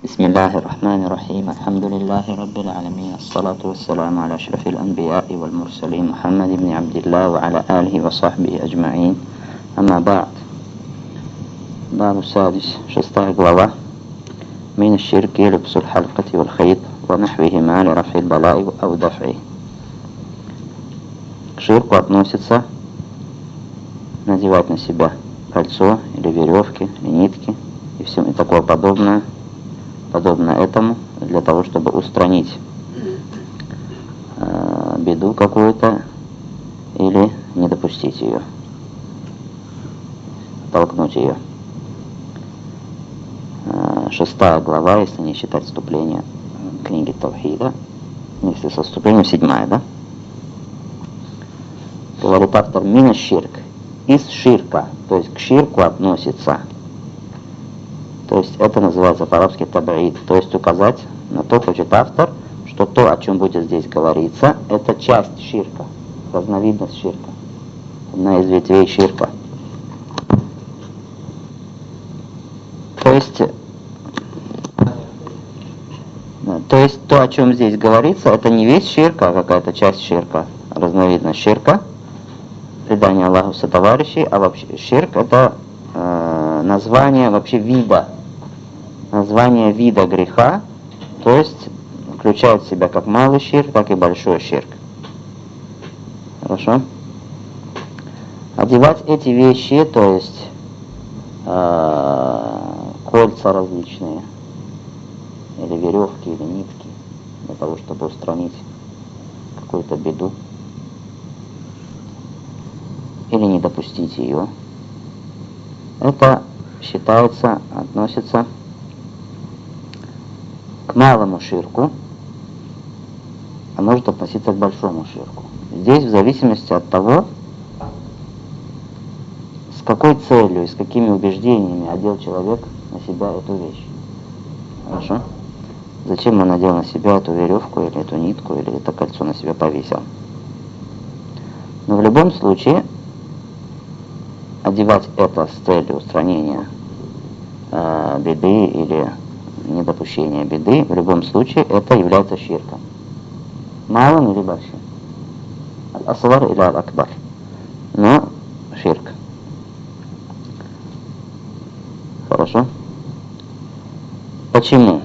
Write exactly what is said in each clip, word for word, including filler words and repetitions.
بسم الله الرحمن الرحيم الحمد لله رب العالمين الصلاة والسلام على أشرف الأنبياء والمرسلين محمد بن عبد الله وعلى آله وصحبه أجمعين أما بعد. باب السادس شستая глава من الشرك لبس الحلقة والخيط ونحوهما لرفع البلاء أو دفعه. К ширку относится надевать на себя кольцо или веревки, или нитки и все и такое подобное, подобно этому, для того, чтобы устранить э, беду какую-то или не допустить ее, толкнуть ее. Э, шестая глава, если не считать вступление книги Тавхида, если со вступлением седьмая, да? Говорит автор, мина ширк, из ширка, то есть к ширку относится. То есть это называется по-арабски табаид, то есть указать на то, хочет автор, что то, о чем будет здесь говориться, это часть ширка, разновидность ширка, одна из ветвей ширка. То есть, то есть то, о чем здесь говорится, это не весь ширк, а какая-то часть ширка, разновидность ширка, предание Аллаху сотоварищей, а вообще ширк это э, название вообще вида, название вида греха, то есть включает в себя как малый ширк, так и большой ширк. Хорошо? Одевать эти вещи, то есть э, кольца различные, или веревки, или нитки, для того, чтобы устранить какую-то беду, или не допустить ее, это считается, относится к малому ширку, а может относиться к большому ширку. Здесь в зависимости от того, с какой целью и с какими убеждениями одел человек на себя эту вещь. Хорошо? Зачем он надел на себя эту веревку, или эту нитку, или это кольцо на себя повесил. Но в любом случае, одевать это с целью устранения э, беды или недопущения беды, в любом случае это является ширком. Малым или большим. Аль-асвар или аль-акбар. Но ширк. Хорошо? Почему?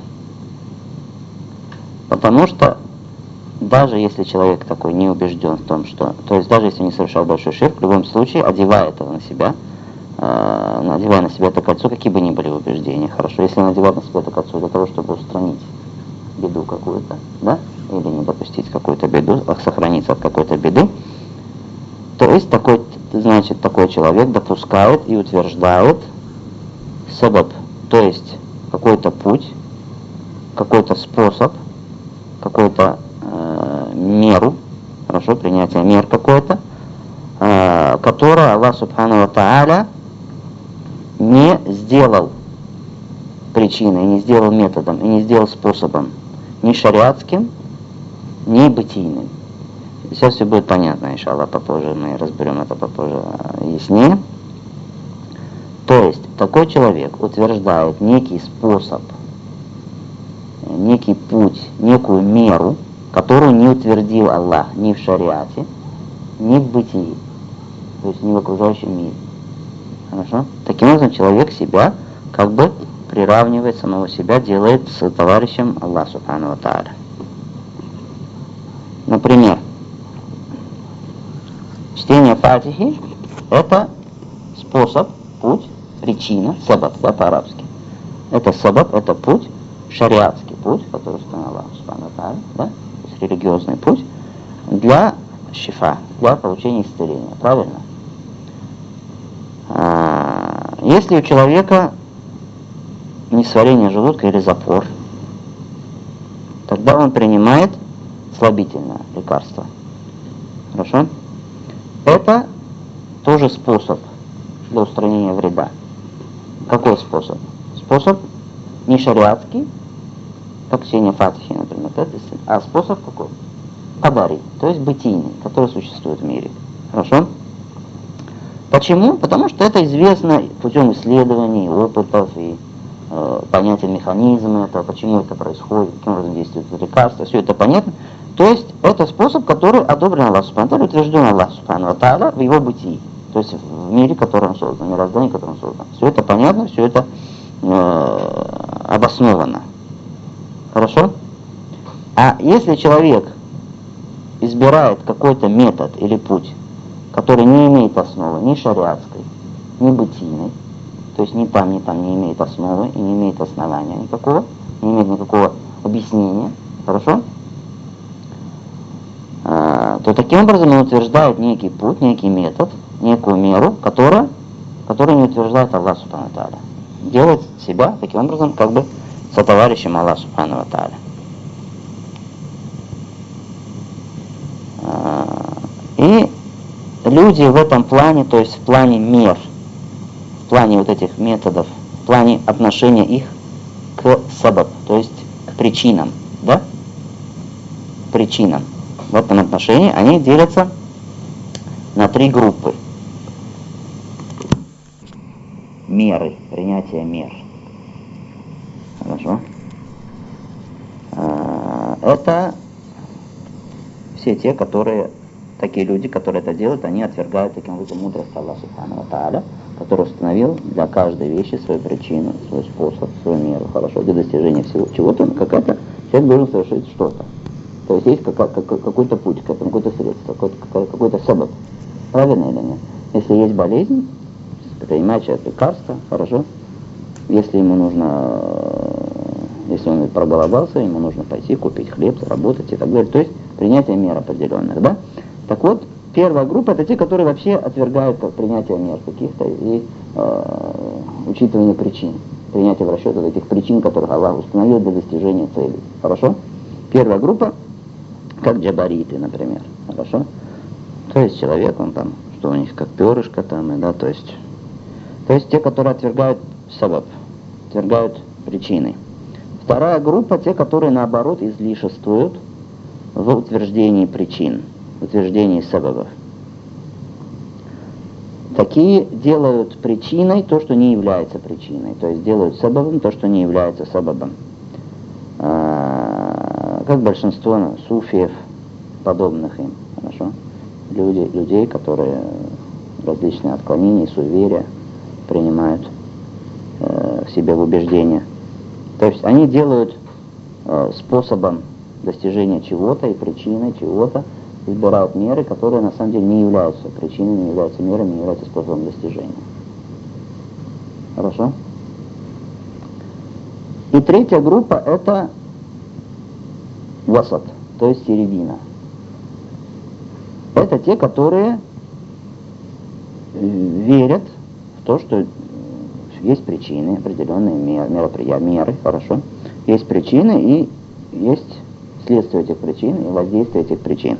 Потому что даже если человек такой не убежден в том, что... То есть даже если не совершал большой ширк, в любом случае, одевая это на себя, э, надевая на себя это кольцо, какие бы ни были убеждения, хорошо, если он надевает на себя это кольцо для того, чтобы устранить беду какую-то, да, или не допустить какую-то беду, сохраниться от какой-то беды, то есть такой, значит, такой человек допускает и утверждает сабаб, то есть какой-то путь, какой-то способ, какой-то меру, хорошо, принятие мер какое-то, э, которое Аллах Субхану ва Тааля не сделал причиной, не сделал методом и не сделал способом ни шариатским, ни бытийным. Сейчас все будет понятно, иншаллах, попозже мы разберем это попозже яснее. То есть такой человек утверждает некий способ, некий путь, некую меру, которую не утвердил Аллах ни в шариате, ни в бытии, то есть ни в окружающем мире. Хорошо? Таким образом, человек себя как бы приравнивает самого себя, делает с товарищем Аллах Субхану ва Тааля. Например, чтение Фатихи — это способ, путь, причина, сабаб, да, по-арабски. Это сабаб, это путь, шариатский путь, который установил Аллах Субхану ва Тааля, да? Религиозный путь для шифа, для получения исцеления. Правильно? А, если у человека несварение желудка или запор, тогда он принимает слабительное лекарство. Хорошо? Это тоже способ для устранения вреда. Какой способ? Способ не шариатский, как чтение Фатихи, например, а способ какой? Кадари, то есть бытийный, который существует в мире. Хорошо? Почему? Потому что это известно путем исследований, опытов и э, понятен механизм этого, почему это происходит, каким образом действует лекарство, все это понятно. То есть это способ, который одобрен Аллаху Субхану ва Тааля, утвержден Аллаху Субхану ва Тааля в его бытии, то есть в мире, который он создан, в мироздании, который он создан. Все это понятно, все это э, обосновано. Хорошо? А если человек избирает какой-то метод или путь, который не имеет основы ни шариатской, ни бытийной, то есть ни там, ни там не имеет основы и не имеет основания никакого, не имеет никакого объяснения, хорошо? А, то таким образом он утверждает некий путь, некий метод, некую меру, которая, которую не утверждает Аллах Субхану ва Тааля. Делает себя таким образом как бы сотоварищем Аллаха Субхану ва Тааля. И люди в этом плане, то есть в плане мер, в плане вот этих методов, в плане отношения их к сабаб, то есть к причинам, да? Причинам. В этом отношении они делятся на три группы. Меры, принятие мер. Хорошо. Это все те, которые, такие люди, которые это делают, они отвергают таким образом мудрость Аллаха Субхану ва Тааля, который установил для каждой вещи свою причину, свой способ, свою меру. Хорошо, для достижения всего чего-то, какая-то, человек должен совершить что-то. То есть есть какой-то путь к этому, какое-то средство, какой-то, какой-то сабаб. Правильно или нет? Если есть болезнь, принимает человек лекарство, хорошо. Если ему нужно, если он проголодался, ему нужно пойти купить хлеб, заработать и так далее. То есть принятие мер определенных, да? Так вот, первая группа — это те, которые вообще отвергают принятие мер каких-то и э, учитывание причин. Принятие в расчет этих причин, которых Аллах установил для достижения цели. Хорошо? Первая группа, как джабариты, например. Хорошо? То есть человек, он там, что у них как перышко там, и, да, то есть... То есть те, которые отвергают сабаб, отвергают причины. Вторая группа — те, которые наоборот излишествуют в утверждении причин, в утверждении сабабов. Такие делают причиной то, что не является причиной, то есть делают сабабом то, что не является сабабом. А, как большинство ну, суфиев, подобных им, хорошо? Люди, людей, которые различные отклонения, суеверия принимают э, в себе в убеждение. То есть они делают э, способом достижения чего-то и причиной чего-то, избирают меры, которые на самом деле не являются причиной, не являются мерами, не являются способом достижения. Хорошо? И третья группа — это васат, то есть середина. Это те, которые верят в то, что есть причины, определенные меры, мероприятия, меры, хорошо. Есть причины и есть следствие этих причин и воздействие этих причин.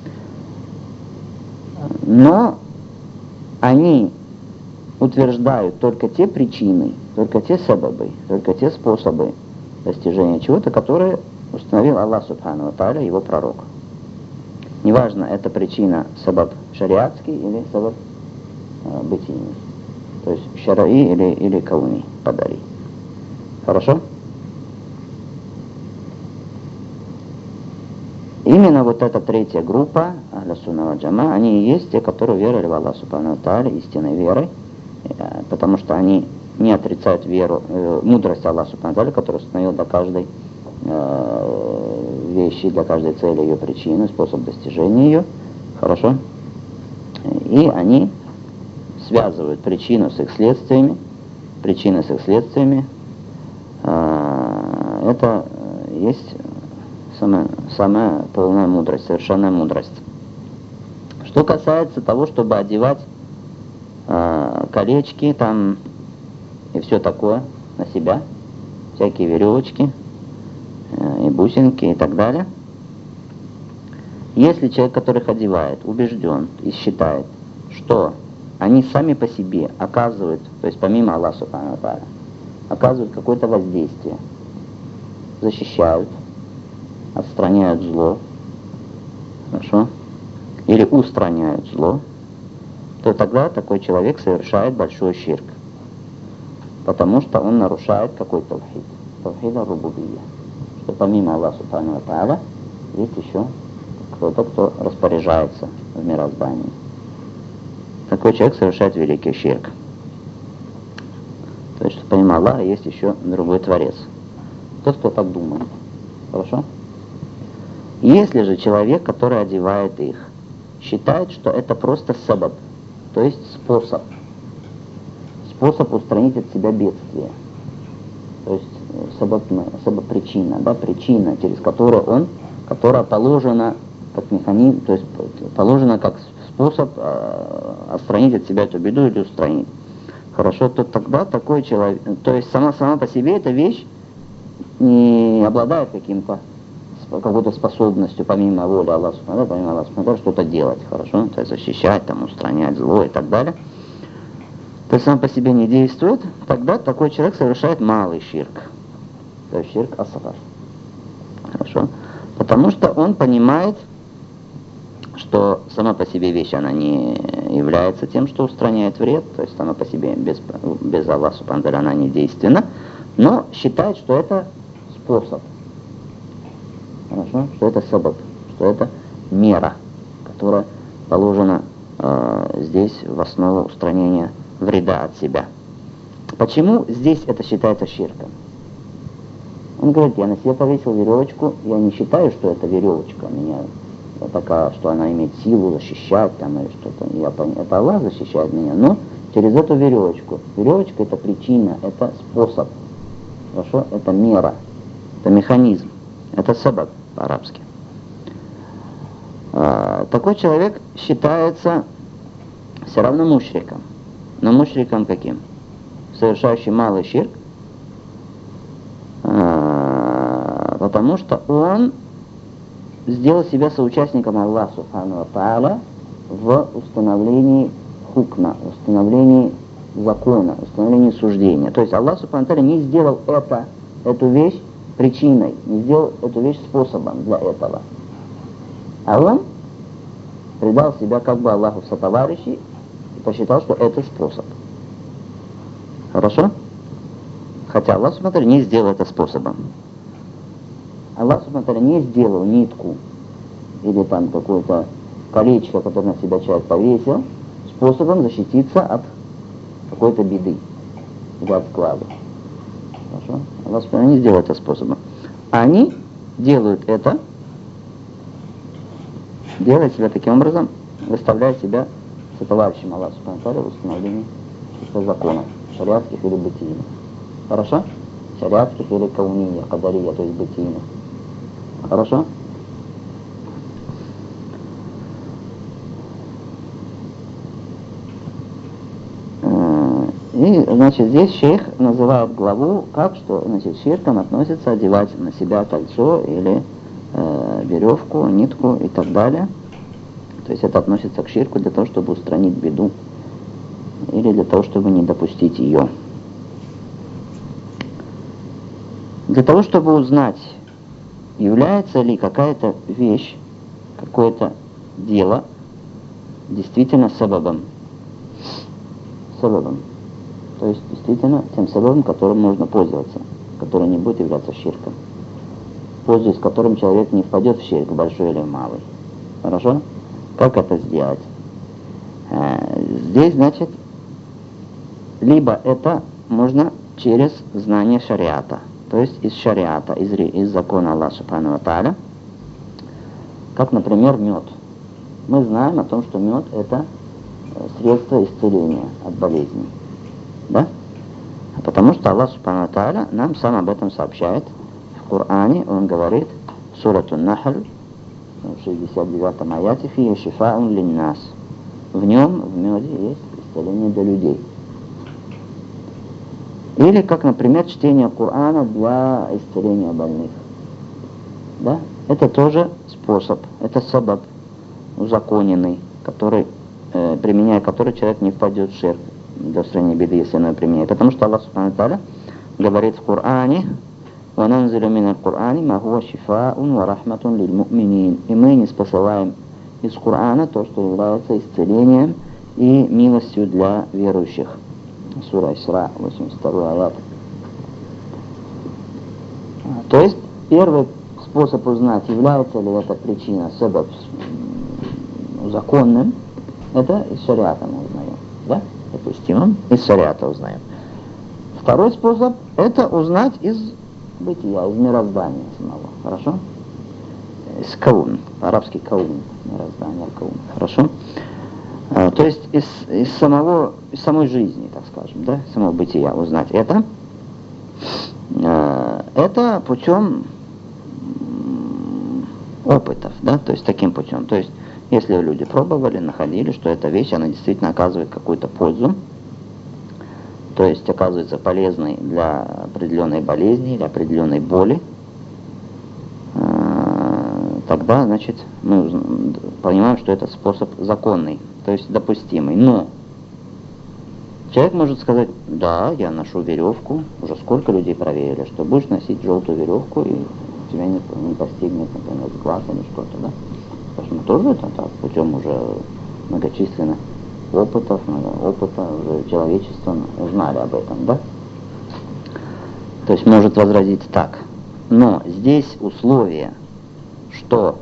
Но они утверждают только те причины, только те сабабы, только те способы достижения чего-то, которые установил Аллах Субхану ва Тааля, его пророк. Неважно, это причина сабаб шариатский или сабаб э, бытийный. То есть шараи или, или кауни, подари. Хорошо? Именно вот эта третья группа, Ахля Сунна ва Джама, они и есть те, которые верили в Аллаха Субхану ва Тааля истинной верой, потому что они не отрицают веру, э, мудрость Аллаха Субхану ва Тааля, которую установил для каждой э, вещи, для каждой цели ее причину, способ достижения ее. Хорошо? И они связывают причину с их следствиями, причины с их следствиями. Э, это есть самая, самая полная мудрость, совершенная мудрость. Что касается того, чтобы одевать э, колечки там и все такое на себя, всякие веревочки э, и бусинки и так далее. Если человек, который их одевает, убежден и считает, что они сами по себе оказывают, то есть помимо Аллаха Субхану ва Тааля, оказывают какое-то воздействие, защищают, отстраняют зло, хорошо, или устраняют зло, то тогда такой человек совершает большой ширк. Потому что он нарушает какой тавхид? Тавхид ар-рубубийя. Что помимо Аллаха Субхану ва Тааля есть еще кто-то, кто распоряжается в мироздании. Такой человек совершает великий ширк. То есть, что помимо Аллаха есть еще другой Творец. Тот, кто так думает. Хорошо? Если же человек, который одевает их, считает, что это просто сабаб, то есть способ, способ устранить от себя бедствие, то есть сабаб, сабаб причина, да, причина, через которую он, которая положена как механизм, то есть положена как способ э, отстранить от себя эту беду или устранить. Хорошо, то тогда такой человек, то есть сама, сама по себе эта вещь не обладает каким-то какой-то способностью, помимо воли Аллаха, помимо Аллаха, что-то делать, хорошо, то есть защищать, там, устранять зло и так далее, то есть сам по себе не действует, тогда такой человек совершает малый ширк, то есть ширк асгар, хорошо, потому что он понимает, что сама по себе вещь, она не является тем, что устраняет вред, то есть сама по себе без, без Аллаха, она не действенна, но считает, что это способ. Хорошо? Что это сабаб, что это мера, которая положена э, здесь в основу устранения вреда от себя. Почему здесь это считается ширком? Он говорит, я на себя повесил веревочку, я не считаю, что это веревочка меня такая, что она имеет силу защищать там или что-то. Я пон... Это Аллах защищает меня, но через эту веревочку. Веревочка это причина, это способ. Хорошо? Это мера, это механизм. Это сабаб по-арабски. А, такой человек считается все равно мушриком. Но мушриком каким? Совершающий малый ширк. А, потому что он сделал себя соучастником Аллаха Субхану ва Тааля в установлении хукма, установлении закона, установлении суждения. То есть Аллах Субхану ва Тааля не сделал это, эту вещь причиной, не сделал эту вещь способом для этого. А он предал себя как бы Аллаху в сотоварищи и посчитал, что это способ. Хорошо? Хотя Аллах Субхану ва Тааля не сделал это способом. Аллах Субхану ва Тааля не сделал нитку или там какое-то колечко, которое на себя человек повесил, способом защититься от какой-то беды или от склада. Хорошо? Аллах Субхану ва Тааля не сделал это способом. Они делают это, делая себя таким образом, выставляя себя сотоварищем Аллаха Субхану ва Тааля в установлении законов, шариатских или бытийных. Хорошо? Шариатских или кауния, кадария, то есть бытийных. Хорошо? И, значит, здесь шейх называет главу, как что, значит, ширком относится одевать на себя кольцо или э, веревку, нитку и так далее. То есть это относится к ширку для того, чтобы устранить беду или для того, чтобы не допустить ее. Для того, чтобы узнать, является ли какая-то вещь, какое-то дело действительно сабабом. Сабабом. То есть действительно тем сабабом, которым можно пользоваться, который не будет являться ширком. Пользуясь которым человек не впадет в ширк, большой или малый. Хорошо? Как это сделать? Здесь, значит, либо это можно через знание шариата. То есть из шариата, из, из закона Аллаха Субхану ва Тааля, как, например, мед. Мы знаем о том, что мед это средство исцеления от болезней. Да? Потому что Аллах Субхану ва Тааля нам сам об этом сообщает. В Коране Он говорит, Суратун Нахль, в шестьдесят девятом аяте, фия шифаун линнас. В нем, в меде, есть исцеление для людей. Или, как, например, чтение Корана для исцеления больных. Да? Это тоже способ, это сабаб узаконенный, который, э, применяя который человек не впадет в ширк для устранения беды, если он его применяет. Потому что Аллах Субхану ва Тааля говорит в Коране, وَنَنْزِلُ مِنَ الْقُرْآنِ مَا هُوَ شِفَاءٌ وَرَحْمَةٌ لِلْمُؤْمِنِينَ. И мы не спосылаем из Корана то, что является исцелением и милостью для верующих. Сура Исра, восемьдесят второй аят. То есть, первый способ узнать, является ли эта причина себаб законным, это из шариата мы узнаем, да? Допустим, из шариата узнаем. Второй способ – это узнать из бытия, из мироздания самого, хорошо? Из каун, по-арабски каун, мироздание каун, хорошо? А, то есть из, из самого, из самой жизни, так скажем, да, самого бытия узнать это. А, это путем опытов, да, то есть таким путем. То есть, если люди пробовали, находили, что эта вещь, она действительно оказывает какую-то пользу, то есть оказывается полезной для определенной болезни, для определенной боли, тогда, значит, мы понимаем, что это способ законный, то есть допустимый. Но человек может сказать: да, я ношу веревку, уже сколько людей проверили, что будешь носить желтую веревку, и тебя не, не постигнет, например, глаз или что-то, да? Потому что мы тоже это так, путем уже многочисленных опытов, много опыта, уже человечество узнали об этом, да? То есть может возразить так. Но здесь условие, что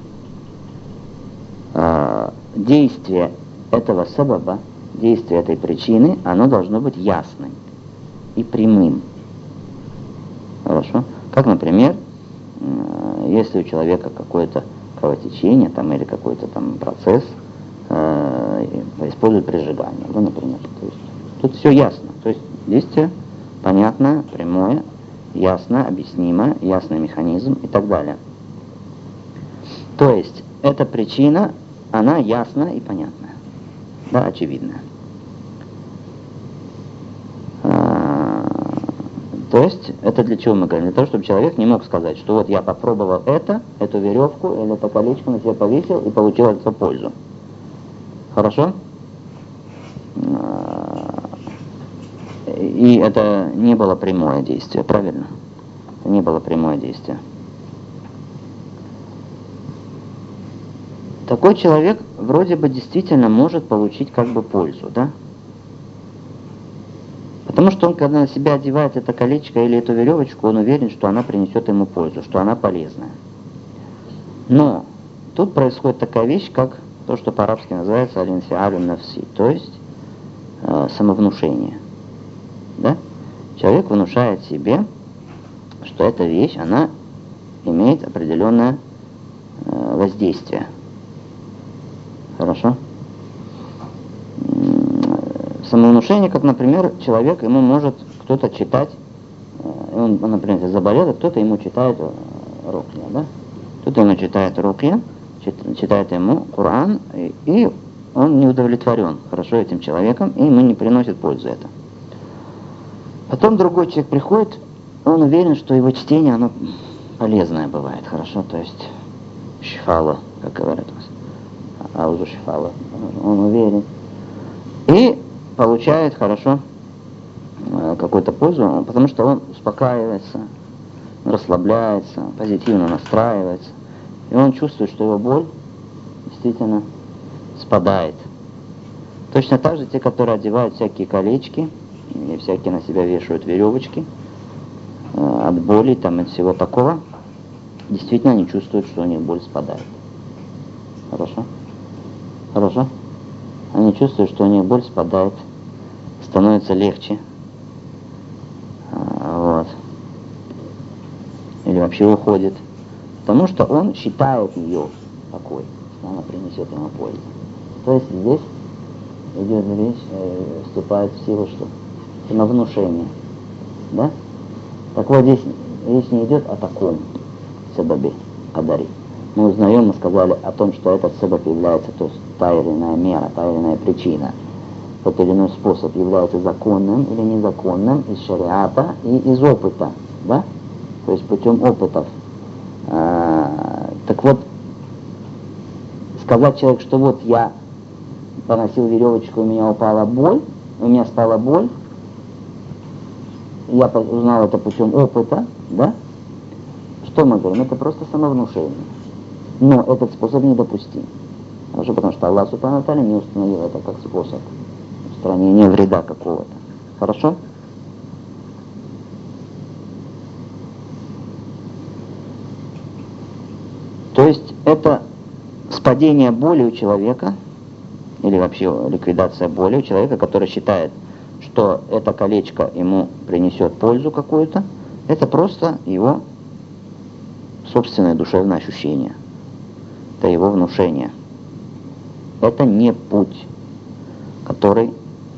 э, действие этого сабаба, действие этой причины, оно должно быть ясным и прямым. Хорошо? Как, например, э, если у человека какое-то кровотечение там, или какой-то там процесс, э, используют прижигание, да, например. То есть, тут все ясно. То есть действие понятно, прямое, ясно, объяснимо, ясный механизм и так далее. То есть эта причина, она ясна и понятная, да, очевидная. А, то есть это для чего мы говорим? Для того, чтобы человек не мог сказать, что вот я попробовал это, эту веревку или это колечко на себя повесил и получил от этого пользу. Хорошо? И это не было прямое действие, правильно? Это не было прямое действие. Такой человек вроде бы действительно может получить как бы пользу, да? Потому что он, когда на себя одевает это колечко или эту веревочку, он уверен, что она принесет ему пользу, что она полезная. Но тут происходит такая вещь, как то, что по-арабски называется аль-инфиалю нафси, то есть э, самовнушение. Да? Человек внушает себе, что эта вещь, она имеет определенное э, воздействие. Хорошо? Самовнушение, как, например, человек, ему может кто-то читать, он, например, заболел, и кто-то ему читает рукья, да? Кто-то ему читает рукья, читает ему Коран, и, и он не удовлетворен хорошо этим человеком, и ему не приносит пользу это. Потом другой человек приходит, он уверен, что его чтение, оно полезное бывает, хорошо, то есть шифала, как говорят у нас. Аузу шифала, он уверен. И получает хорошо какую-то пользу, потому что он успокаивается, расслабляется, позитивно настраивается. И он чувствует, что его боль действительно спадает. Точно так же те, которые одевают всякие колечки, и всякие на себя вешают веревочки от боли там, и всего такого, действительно они чувствуют, что у них боль спадает. Хорошо? Хорошо? Они чувствуют, что у них боль спадает, становится легче. Вот. Или вообще уходит. Потому что он считает ее такой, что она принесет ему пользу. То есть здесь идет речь, э, вступает в силу, что самовнушение. Да? Так вот здесь речь не идет о таком сабабе, кадари. Мы узнаем, мы сказали о том, что этот сабаб является, то есть та или иная мера, та или иная причина, тот или иной способ является законным или незаконным из шариата и из опыта, да? То есть путем опытов. А, так вот, сказать человеку, что вот я поносил веревочку, у меня упала боль, у меня спала боль, я узнал это путем опыта, да? Что мы говорим? Это просто самовнушение. Но этот способ недопустим. Потому что Аллах Субхану ва Тааля не установил это как способ устранения вреда какого-то. Хорошо? То есть это спадение боли у человека, или вообще ликвидация боли у человека, который считает, что это колечко ему принесет пользу какую-то, это просто его собственное душевное ощущение. Это его внушение. Это не путь, который...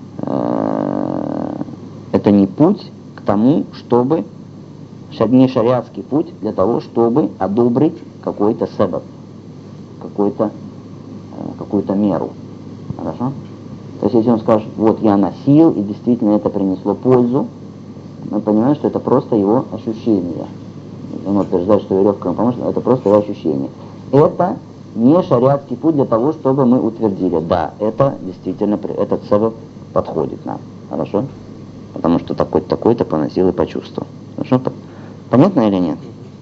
Э, это не путь к тому, чтобы... Не шариатский путь для того, чтобы одобрить какой-то себаб, какой-то, э, какую-то меру. Хорошо? То есть если он скажет, вот я носил, и действительно это принесло пользу, мы понимаем, что это просто его ощущение. Он утверждает, что веревка ему поможет, это просто его ощущение. Это не шариатский путь для того, чтобы мы утвердили, да, это действительно, этот себаб подходит нам. Хорошо? Потому что такой-то, такой-то поносил и почувствовал. Хорошо? Понятно или нет?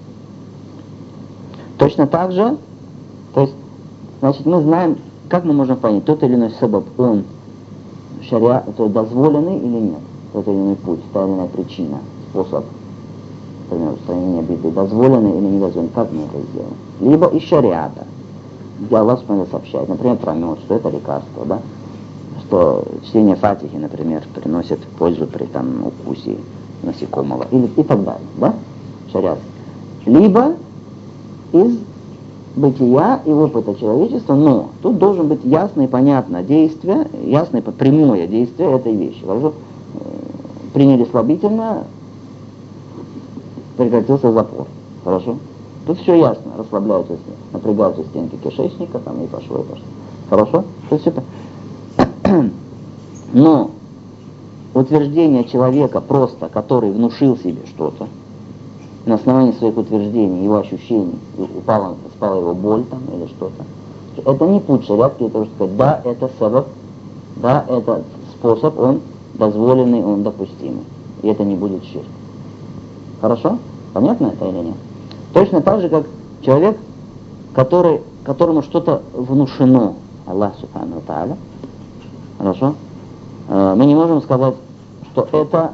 Точно так же, то есть, значит, мы знаем, как мы можем понять, тот или иной себаб, он шариа, то дозволенный или нет, тот или иной путь, та или иная причина, способ, например, устранения беды, дозволенный или не дозволенный, как мы это сделаем? Либо из шариата, где Аллах сообщает, например, про мед, что это лекарство, да, что чтение фатихи, например, приносит пользу при там укусе насекомого, или, и так далее, да, шариат. Либо из бытия и опыта человечества, но тут должен быть ясно и понятно действие, ясное прямое действие этой вещи. Хорошо? Приняли слабительное, прекратился запор. Хорошо? Тут все ясно, расслабляются, напрягаются стенки кишечника, там и пошло, и пошло. Хорошо? Тут все это. Но утверждение человека просто, который внушил себе что-то, на основании своих утверждений, его ощущений, упала, спала его боль там или что-то. Это не путь шариатский, это сказать, да, это сабаб, да, это способ, он дозволенный, он допустимый. И это не будет ширк. Хорошо? Понятно это или нет? Точно так же, как человек, который, которому что-то внушено, Аллах Субхану ва Тааля, хорошо? Мы не можем сказать, что это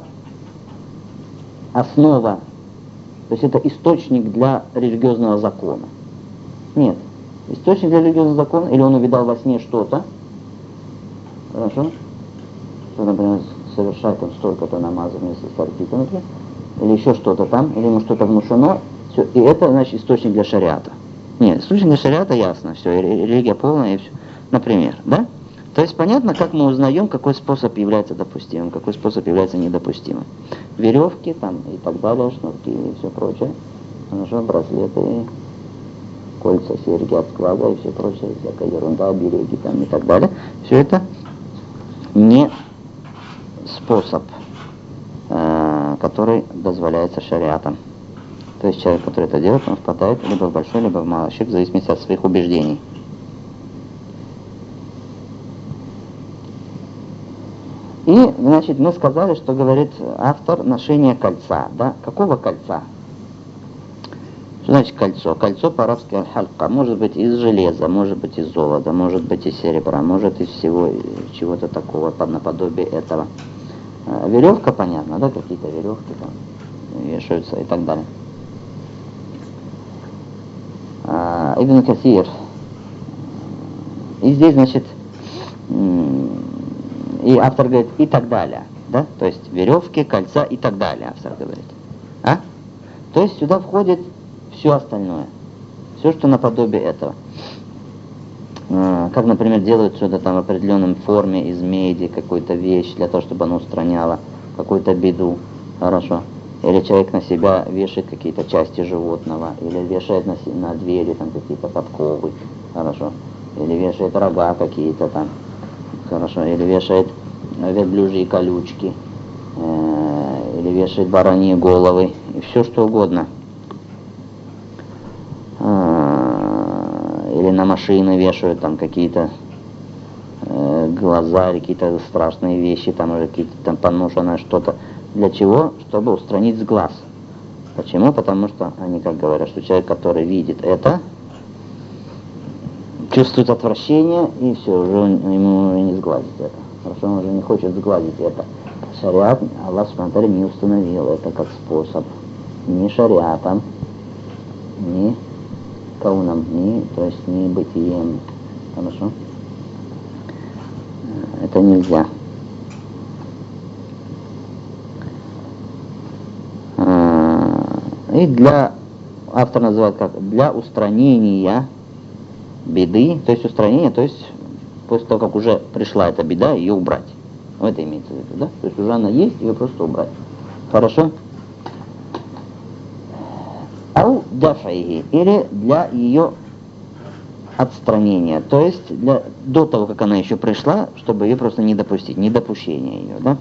основа, то есть это источник для религиозного закона. Нет. Источник для религиозного закона, или он увидал во сне что-то, хорошо, что, например, совершать там столько-то намазов вместе с тартиком, например, или еще что-то там, или ему что-то внушено, все, и это, значит, источник для шариата. Нет, источник для шариата ясно, все, религия полная и все. Например, да? То есть понятно, как мы узнаем, какой способ является допустимым, какой способ является недопустимым. Веревки там и так далее, шнурки и все прочее. Хорошо, браслеты, кольца, серьги от склада и все прочее, всякая ерунда, береги там и так далее. Все это не способ, э, который дозволяется шариатом. То есть человек, который это делает, он впадает либо в большой, либо в малый ширк, в зависимости от своих убеждений. И, значит, мы сказали, что говорит автор, ношение кольца, да? Какого кольца? Что значит кольцо? Кольцо по-арабски аль-халька. Может быть из железа, может быть из золота, может быть из серебра, может из всего чего-то такого, наподобие этого. Веревка, понятно, да? Какие-то веревки там вешаются и так далее. А, Ибн Касир. И здесь, значит, и автор говорит, и так далее, да, то есть веревки, кольца и так далее, автор говорит, а? То есть сюда входит все остальное, все, что наподобие этого. А, как, например, делают что-то там в определенном форме из меди, какую-то вещь, для того, чтобы она устраняла какую-то беду, хорошо. Или человек на себя вешает какие-то части животного, или вешает на, на двери там какие-то подковы, хорошо. Или вешает рога какие-то там, хорошо, или вешает верблюжьи колючки, э, или вешает бараньи головы, и все что угодно. Э, или на машины вешают там какие-то э, глаза, или какие-то страшные вещи, там уже какие-то там поношенное что-то. Для чего? Чтобы устранить с глаз. Почему? Потому что они как говорят, что человек, который видит это, чувствует отвращение, и все, уже ему не сгладить это. Хорошо, он уже не хочет сгладить это. Шариат Аллах субхану ва тааля не установил это как способ. Ни шариатом, ни кауном, ни, то есть ни бытием. Хорошо? Это нельзя. И для, автор называет как, для устранения беды, то есть устранение, то есть после того, как уже пришла эта беда, ее убрать. Вот это имеется в виду, да? То есть уже она есть, ее просто убрать. Хорошо? Ау дафаихи, или для ее отстранения, то есть для, до того, как она еще пришла, чтобы ее просто не допустить, недопущение ее, да?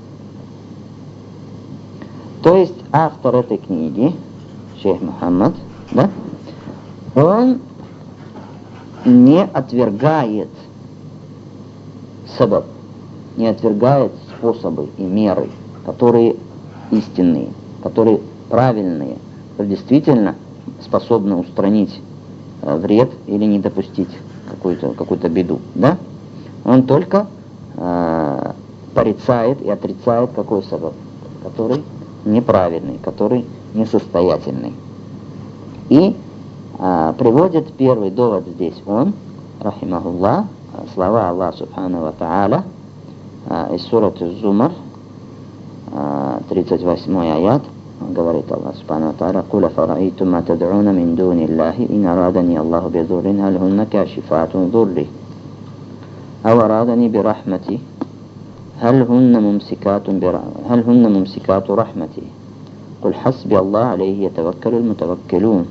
То есть автор этой книги, шейх Мухаммад, да, он не отвергает сабаб, не отвергает способы и меры, которые истинные, которые правильные, которые действительно способны устранить э, вред или не допустить какую-то, какую-то беду, да? Он только э, порицает и отрицает какой сабаб, который неправильный, который несостоятельный. И а, приводит первый довод здесь он, рахимахуллах, слова Аллаха субхану ва тааля а, из сураты Зумар, а, тридцать восьмой аят, говорит Аллах субхану ва тааля: «Куля фараитум ма тад'уна мин дуни Аллахи, ин арадани Аллаху бидуррин, халь хунна кашифату дурри, ав арадани бирахмати, هل هن ممسكات برا... هل هن ممسكات رحمتي قل حسبي الله عليه يتوكل المتوكلون».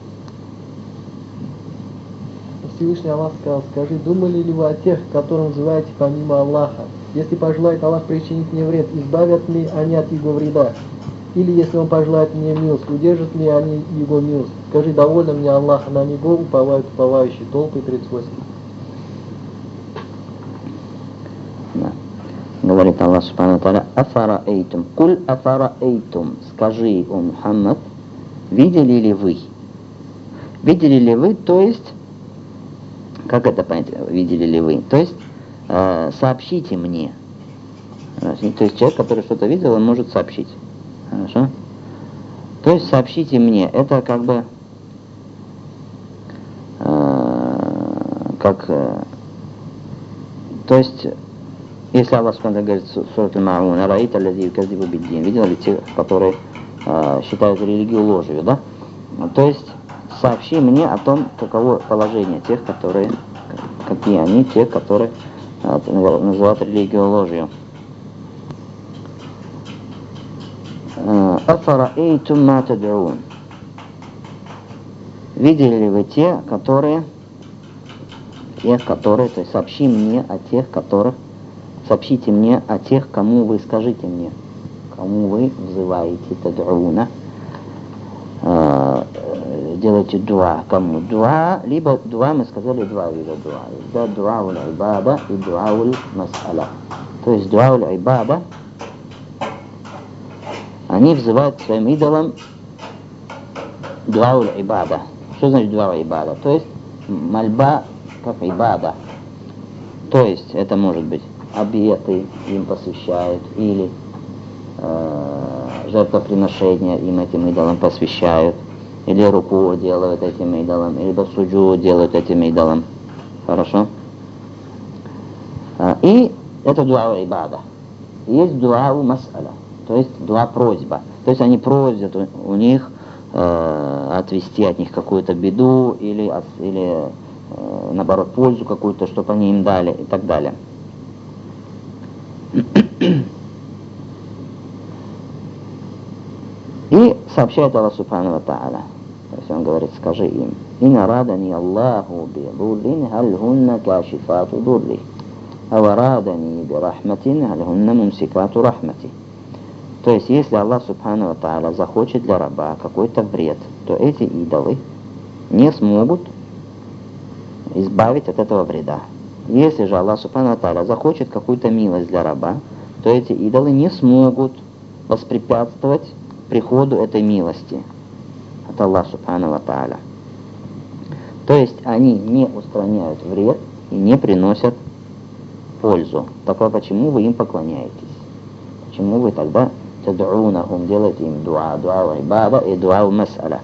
Всевышний Аллах сказал: скажи, думали ли вы о тех, которым называете помимо Аллаха? Если пожелает Аллах причинить мне вред, избавят ли они от его вреда? Или если он пожелает мне милость, удержат ли они его милость? Скажи, довольно мне Аллаха, на него уповают уповающие. Толпы тридцать восемь. Говорит Аллах субхану ва тааля: «Афараэйтум, куль афараэйтум», скажи, о Мухаммад, видели ли вы? Видели ли вы, то есть, как это понять, видели ли вы? То есть, э, сообщите мне. То есть, человек, который что-то видел, он может сообщить. Хорошо? То есть, сообщите мне. Это как бы, э, как, э, то есть, если Аллах субхану говорит в суре Аль-Ма'ун: «Араита аллази юказзибу биддин», видел ли тех, которые э, считают религию ложью, да? То есть сообщи мне о том, каково положение тех, которые, какие они, те, которые э, называют религию ложью. «Афараэйтум ма тад'ун», видели ли вы те, которые, тех, которые, то есть сообщи мне о тех, которых, сообщите мне о тех, кому вы, скажите мне, кому вы взываете, тад'уна, э, делаете дуа, кому? Дуа, либо дуа, мы сказали, два вида дуа. Да, дуа уль-ибада и дуа уль-мас'аля. То есть дуа уль-ибада, они взывают к своим идолам дуа уль-ибада. Что значит дуа уль-ибада? То есть мольба как ибада. То есть это может быть обеты им посвящают, или э, жертвоприношения им этим идолам посвящают, или руку делают этим идолам, либо суджу делают этим идолам. Хорошо? А, и это дуа ибада. Есть дуа мас'аля, то есть дуа просьба. То есть они просят у, у них э, отвести от них какую-то беду, или, или э, наоборот пользу какую-то, чтобы они им дали, и так далее. И сообщает Аллах субхану ва тааля, то есть он говорит: скажи им: «Ин арадани Аллаху би дуррин, халь хунна кашифату дурри, ав арадани би рахматин, халь хунна мумсикату рахмати». То есть, если Аллах субхану ва тааля захочет для раба какой-то вред, то эти идолы не смогут избавить от этого вреда. Если же Аллах субхану ва тааля захочет какую-то милость для раба, то эти идолы не смогут воспрепятствовать приходу этой милости от Аллаха субхану ва тааля. То есть они не устраняют вред и не приносят пользу. Так а почему вы им поклоняетесь? Почему вы тогда тад'унахум, делаете им дуа, дуа ибада и дуа мас'аля?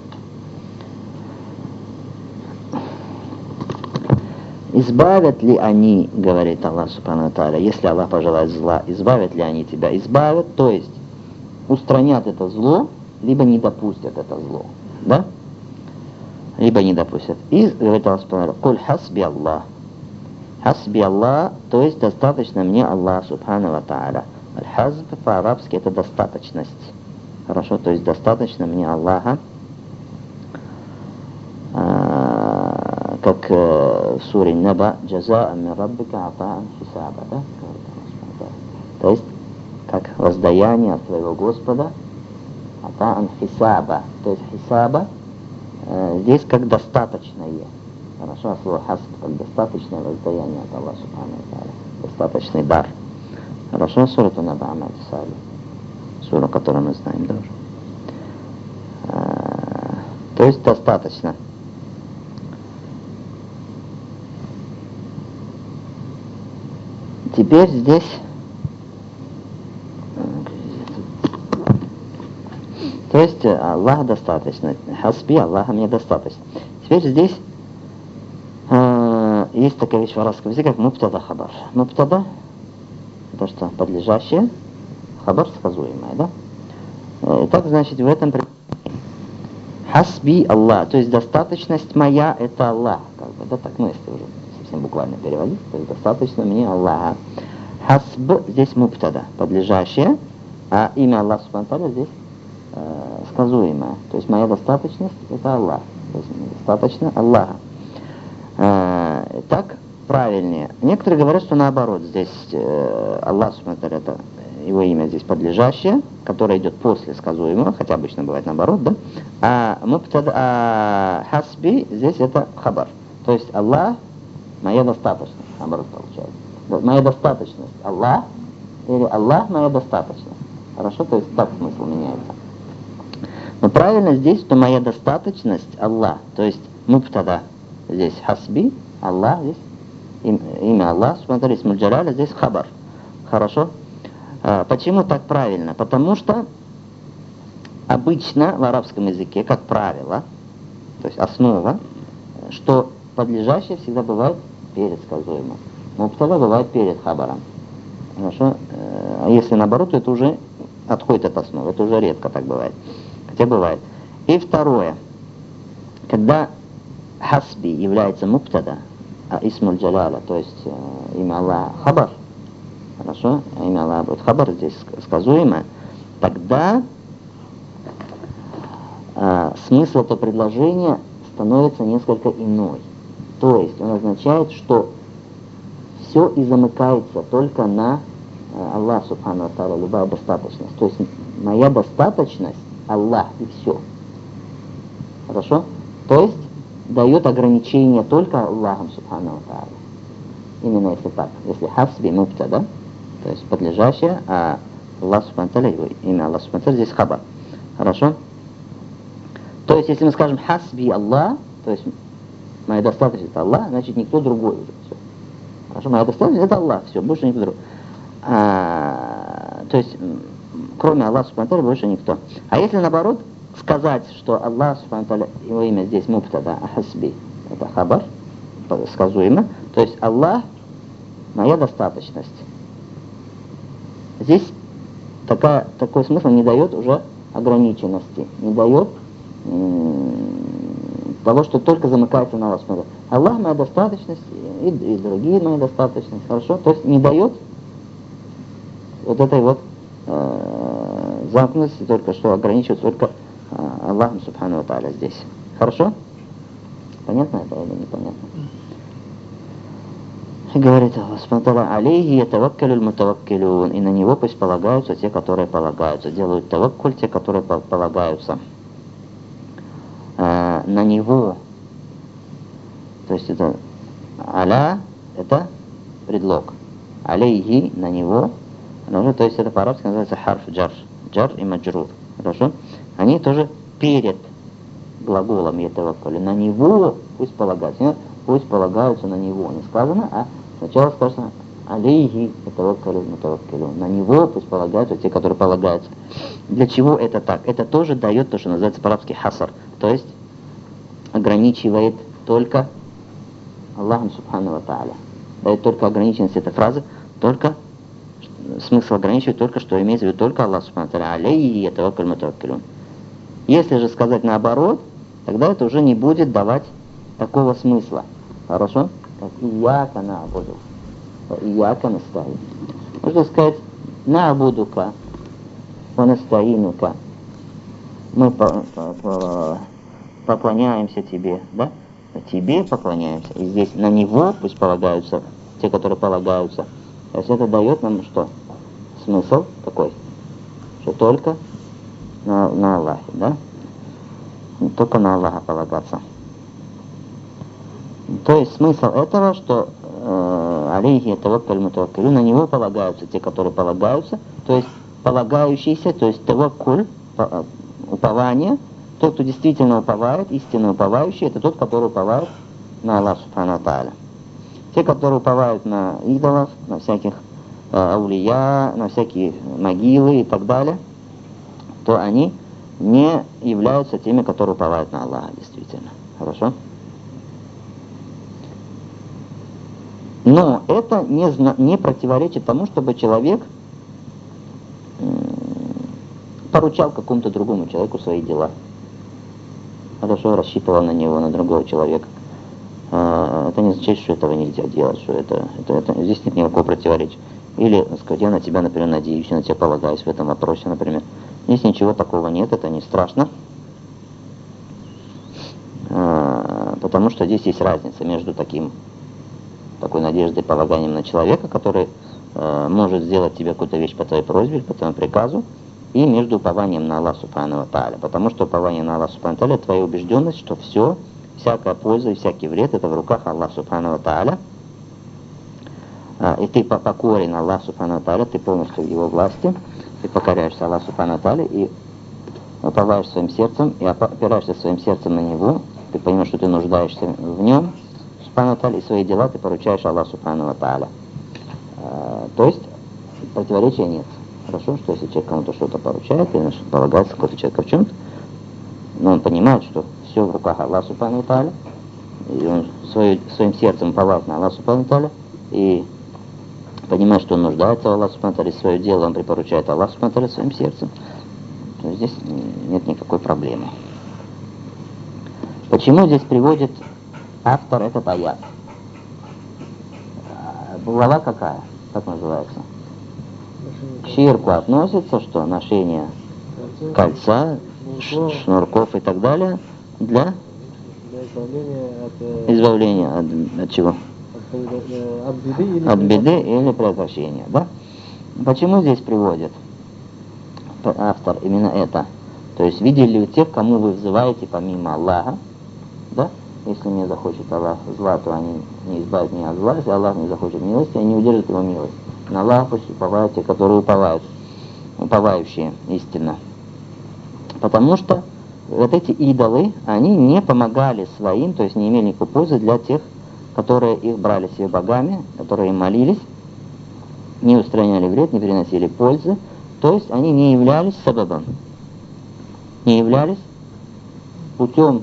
Избавят ли они, говорит Аллах Субхану ва Тааля, если Аллах пожелает зла, избавят ли они тебя? Избавят, то есть устранят это зло, либо не допустят это зло. Да? Либо не допустят. И говорит Аллах Субхану ва Тааля, «Куль хасби Аллах». Хасби Аллах, то есть достаточно мне Аллах Субхану ва Тааля. Аль-хазб по-арабски это достаточность. Хорошо, то есть достаточно мне Аллаха. Как в суре Наба, «Джаза'ан мин раббика ата'ан хисаба», да? То есть, как воздаяние от твоего Господа, ата'ан хисаба, то есть хисаба, э, здесь как достаточное. Хорошо, а слово хасб как достаточное воздаяние от Аллаха Субхану ва Тааля, достаточный дар. Хорошо, сура Наба Аматисали, сура, которую мы знаем даже. А, то есть достаточно. Теперь здесь то есть Аллах достаточно. Хасби, Аллаха мне достаточно. Теперь здесь э, есть такая вещь в арабском языке, как мубтада хабар. Мубтада это что? Подлежащее, хабар сказуемое, да? Итак, значит, в этом хасби Аллах, то есть достаточность моя это Аллах. Как бы, да, так, ну если уже совсем буквально переводить, то есть достаточно мне Аллаха. Хасб здесь мубтада, подлежащее, а имя Аллах Субхану ва Тааля здесь э, сказуемое. То есть моя достаточность это Аллах. То есть достаточно Аллаха. Э, так правильнее. Некоторые говорят, что наоборот, здесь э, Аллах Субхану ва Тааля это его имя здесь подлежащее, которое идет после сказуемого, хотя обычно бывает наоборот, да? А мубтада, а хасби здесь это хабар. То есть Аллах моя достаточность, наоборот получается. Моя достаточность Аллах или Аллах моя достаточность. Хорошо, то есть так смысл меняется. Но правильно здесь, что моя достаточность Аллах, то есть мубтада здесь хасби, Аллах здесь, им, имя Аллах, смотрите, исмуль джаляля, здесь хабар. Хорошо? А, почему так правильно? Потому что обычно в арабском языке, как правило, то есть основа, что подлежащее всегда бывает перед сказуемым. Мубтада бывает перед хабаром. Хорошо? А если наоборот, то это уже отходит от основы. Это уже редко так бывает. Хотя бывает. И второе. Когда хасби является мубтада, а исмуль джаляля, то есть э, имя Аллаха хабар, хорошо? А имя Аллаха будет хабар, здесь сказуемое, тогда э, смысл этого предложения становится несколько иной. То есть он означает, что все и замыкается только на Аллах Субхану ва Тааля, любая достаточность. То есть моя достаточность Аллах и все. Хорошо? То есть дает ограничение только Аллахом Субхану ва Тааля. Именно если так. Если хасби мубтада, то есть подлежащее, а Аллах Субхану ва Тааля, его имя Аллах Субхану ва Тааля здесь хабар. Хорошо? То есть если мы скажем хасби Аллах, то есть моя достаточность это Аллах, значит никто другой уже. Все. Хорошо, моя достаточность это Аллах, все, больше никто другой. А, то есть, кроме Аллаха Субхану ва Тааля больше никто. А если наоборот сказать, что Аллах Субхану ва Тааля, его имя здесь мубтада, а хасби, это хабар, сказуемо, то есть Аллах моя достаточность. Здесь такая, такой смысл не дает уже ограниченности, не дает того, что только замыкается на Аллах. Аллах моя достаточность, и, и другие моя достаточность, хорошо? То есть не дает вот этой вот э, замкнутости, только что ограничивает только э, Аллахом Субхану ва Тааля здесь. Хорошо? Понятно это или непонятно? Говорит Аллах Субхану ва Тааля, алейхи ятаваккалюль мутаваккилюн, и на него пусть полагаются те, которые полагаются, делают таваккуль, те, которые полагаются. На него, то есть это аля, это предлог, алейхи, на него, то есть это по-арабски называется харф джар, джар и маджрур, хорошо? Они тоже перед глаголом ятаваккалю, на него пусть полагаются, пусть полагаются на него, не сказано, а сначала сказано алейхи ятаваккалу мутаваккилун. На него пусть полагаются те, которые полагаются. Для чего это так? Это тоже дает то, что называется по-арабски хасар. То есть ограничивает только Аллахом субхану ва тааля. Дает только ограниченность этой фразы, только смысл ограничивает только, что имеется в виду только Аллах субхану ва тааля. Алейхи ятаваккалу мутаваккилун. Если же сказать наоборот, тогда это уже не будет давать такого смысла. Хорошо? Как ияка на'буду, ва ияка настаин. Можно сказать на'будука ва настаинука. Мы по, по, по, поклоняемся тебе, да? Тебе поклоняемся. И здесь на него пусть полагаются те, которые полагаются. То есть это дает нам что? Смысл такой, что только на, на Аллахе, да? Только на Аллаха полагаться. То есть смысл этого, что алейхи таваккаль мутаваккилун, на него полагаются те, которые полагаются, то есть полагающиеся, то есть таваккуль, упование, тот, кто действительно уповает, истинно уповающий, это тот, который уповает на Аллах субхану ва тааля. Те, которые уповают на идолов, на всяких э, аулия, на всякие могилы и так далее, то они не являются теми, которые уповают на Аллаха, действительно. Хорошо? Но это не, не противоречит тому, чтобы человек поручал какому-то другому человеку свои дела. Хорошо, рассчитывал на него, на другого человека. Это не означает, что этого нельзя делать, что это, это, это здесь нет никакого противоречия. Или, сказать, я на тебя, например, надеюсь, на тебя полагаюсь в этом вопросе, например. Здесь ничего такого нет, это не страшно. Потому что здесь есть разница между таким, такой надеждой, полаганием на человека, который э, может сделать тебе какую-то вещь по твоей просьбе, по твоему приказу, и между упованием на Аллах субхану ва тааля. Потому что упование на Аллах субхану ва тааля — это твоя убежденность, что все, всякая польза и всякий вред — это в руках Аллаха субхану ва тааля. А, и ты покорен Аллаху субхану ва тааля, ты полностью в его власти, ты покоряешься Аллаху субхану ва тааля и уповаешь своим сердцем, и опираешься своим сердцем на него, ты понимаешь, что ты нуждаешься в нем, субхану ва тааля, и свои дела ты поручаешь Аллаху субхану ва тааля. А, то есть противоречия нет. Хорошо, что если человек кому-то что-то поручает, или полагается какой-то человек в чем-то, но он понимает, что все в руках Аллаха субхану ва тааля, и он свое, своим сердцем уповает на Аллаха субхану ва тааля, и понимает, что он нуждается в Аллахе субхану ва тааля, и свое дело он припоручает Аллаху субхану ва тааля своим сердцем, то здесь нет никакой проблемы. Почему здесь приводит автор этот аят? Глава какая? Как называется? К ширку относится, что ношение кольца, ш- шнурков и так далее для избавления от, от чего? От беды или, от беды или прекращения, да? Почему здесь приводит автор именно это? То есть видели ли тех, кому вы взываете помимо Аллаха, да? Если не захочет Аллах зла, то они не избавят меня от зла. Если Аллах не захочет милости, они не удержат его милость. На Аллаха пусть уповают те, которые уповают, уповающие истинно. Потому что вот эти идолы, они не помогали своим, то есть не имели никакой пользы для тех, которые их брали себе богами, которые им молились, не устраняли вред, не приносили пользы. То есть они не являлись сабабом, не являлись путем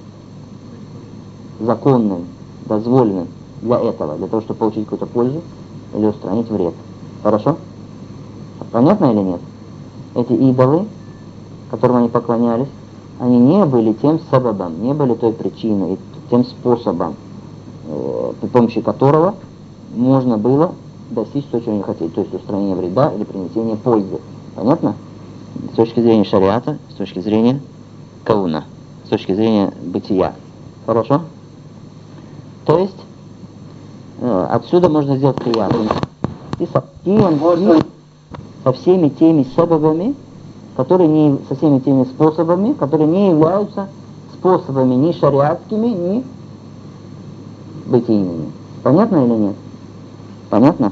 законным, дозволенным для этого, для того, чтобы получить какую-то пользу или устранить вред. Хорошо? Понятно или нет? Эти идолы, которым они поклонялись, они не были тем сабабом, не были той причиной, тем способом, э, при помощи которого можно было достичь того, чего они хотели, то есть устранение вреда или принесение пользы. Понятно? С точки зрения шариата, с точки зрения кауна, с точки зрения бытия. Хорошо? То есть, э, отсюда можно сделать кияс. И со, и и со всеми теми сабабами, которые не, со всеми теми способами, которые не являются способами ни шариатскими, ни бытийными. Понятно или нет? Понятно?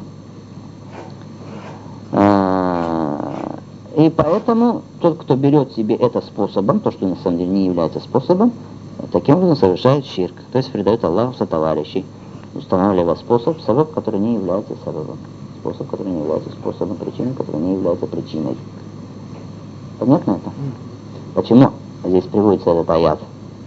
А, и поэтому тот, кто берет себе это способом, то, что на самом деле не является способом, таким образом совершает ширк, то есть предает Аллаху сотоварищей. устанавливая способ, сабаб, который не является сабабом. Способ, который не является способом, причиной, который не является причиной. Понятно это? Почему здесь приводится этот аят?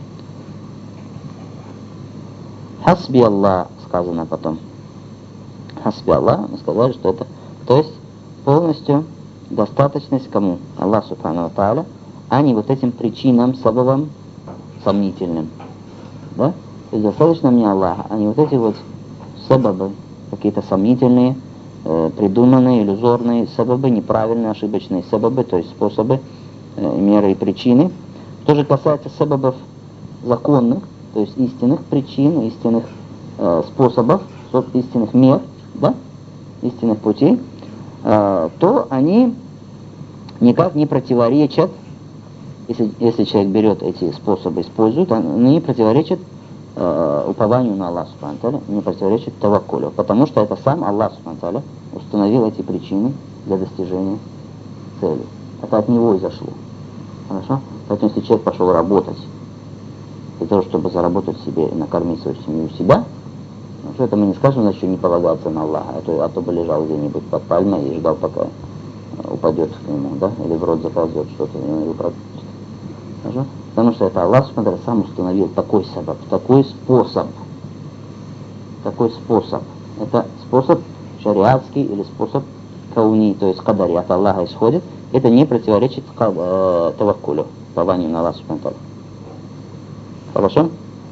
Хасби Аллах, сказано потом. Хасби Аллах, мы сказали, что это, то есть полностью достаточность кому? Аллах Субхану ва Тааля, а не вот этим причинам, сабабам сомнительным. Да? То есть достаточно мне Аллаха, а не вот эти вот сабабы, какие-то сомнительные, э, придуманные, иллюзорные сабабы, неправильные, ошибочные сабабы, то есть способы, э, меры и причины. Что же касается сабабов законных, то есть истинных причин, истинных э, способов, истинных мер, да, истинных путей, э, то они никак не противоречат, если, если человек берет эти способы, использует, они не противоречат э, упованию на Аллаха Субхану ва Тааля, не противоречат таваккулю, потому что это сам Аллах Субхану ва Тааля установил эти причины для достижения цели. Это от него изошло. Хорошо? Поэтому если человек пошел работать для того, чтобы заработать себе и накормить свою семью и себя, ну, что это мы не скажем, значит, не полагаться на Аллаха, а то, а то бы лежал где-нибудь под пальмой и ждал, пока упадет к нему, да, или в рот заползет что-то, и его пропустит. Хорошо? Потому что это Аллах Субхану ва Тааля сам установил такой сабаб, такой способ, такой способ. Это способ шариатский или способ кауни, то есть кадари, от Аллаха исходит. Это не противоречит э, таваккулю, упованию на Аллаха Субхану ва Тааля. Хорошо?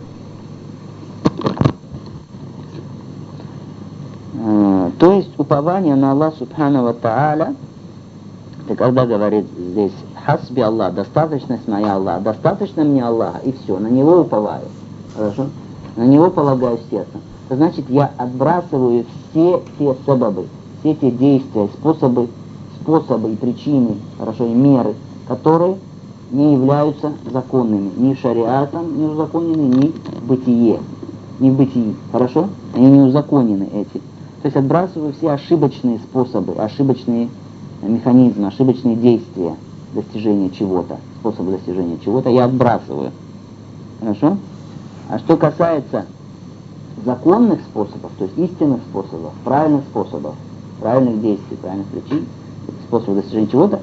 Э, то есть упование на Аллаха Субхану ва Тааля, это когда говорит здесь хасби Аллах, достаточность моя Аллах, достаточно мне Аллаха, и все, на него уповаю. Хорошо? На него полагаю сердцем. Это значит, я отбрасываю все те сабабы, все те действия, способы, способы и причины, хорошо, и меры, которые не являются законными ни шариатом, не узаконены, ни в бытие, ни в бытии. Хорошо? Они не узаконены эти. То есть отбрасываю все ошибочные способы, ошибочные механизмы, ошибочные действия достижения чего-то, способы достижения чего-то, я отбрасываю. Хорошо? А что касается законных способов, то есть истинных способов, правильных способов, правильных действий, правильных причин, способов достижения чего-то,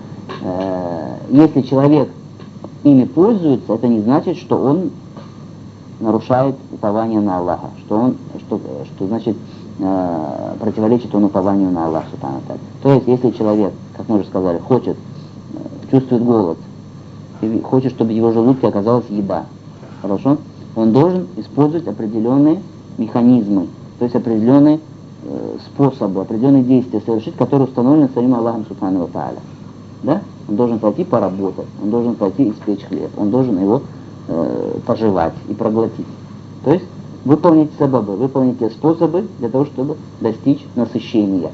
э, если человек ими пользуется, это не значит, что он нарушает упование на Аллаха, что он, что, что значит, э, противоречит он упованию на Аллаха. То есть, если человек, как мы уже сказали, хочет, э, чувствует голод, и хочет, чтобы в его желудке оказалась еда, хорошо, он должен использовать определенные механизмы, то есть определенные э, способы, определенные действия совершить, которые установлены самим Аллахом Субхану ва Тааля. Да? Он должен пойти поработать, он должен пойти испечь хлеб, он должен его э, пожевать и проглотить. То есть выполнить сабабы, выполнить те способы для того, чтобы достичь насыщения.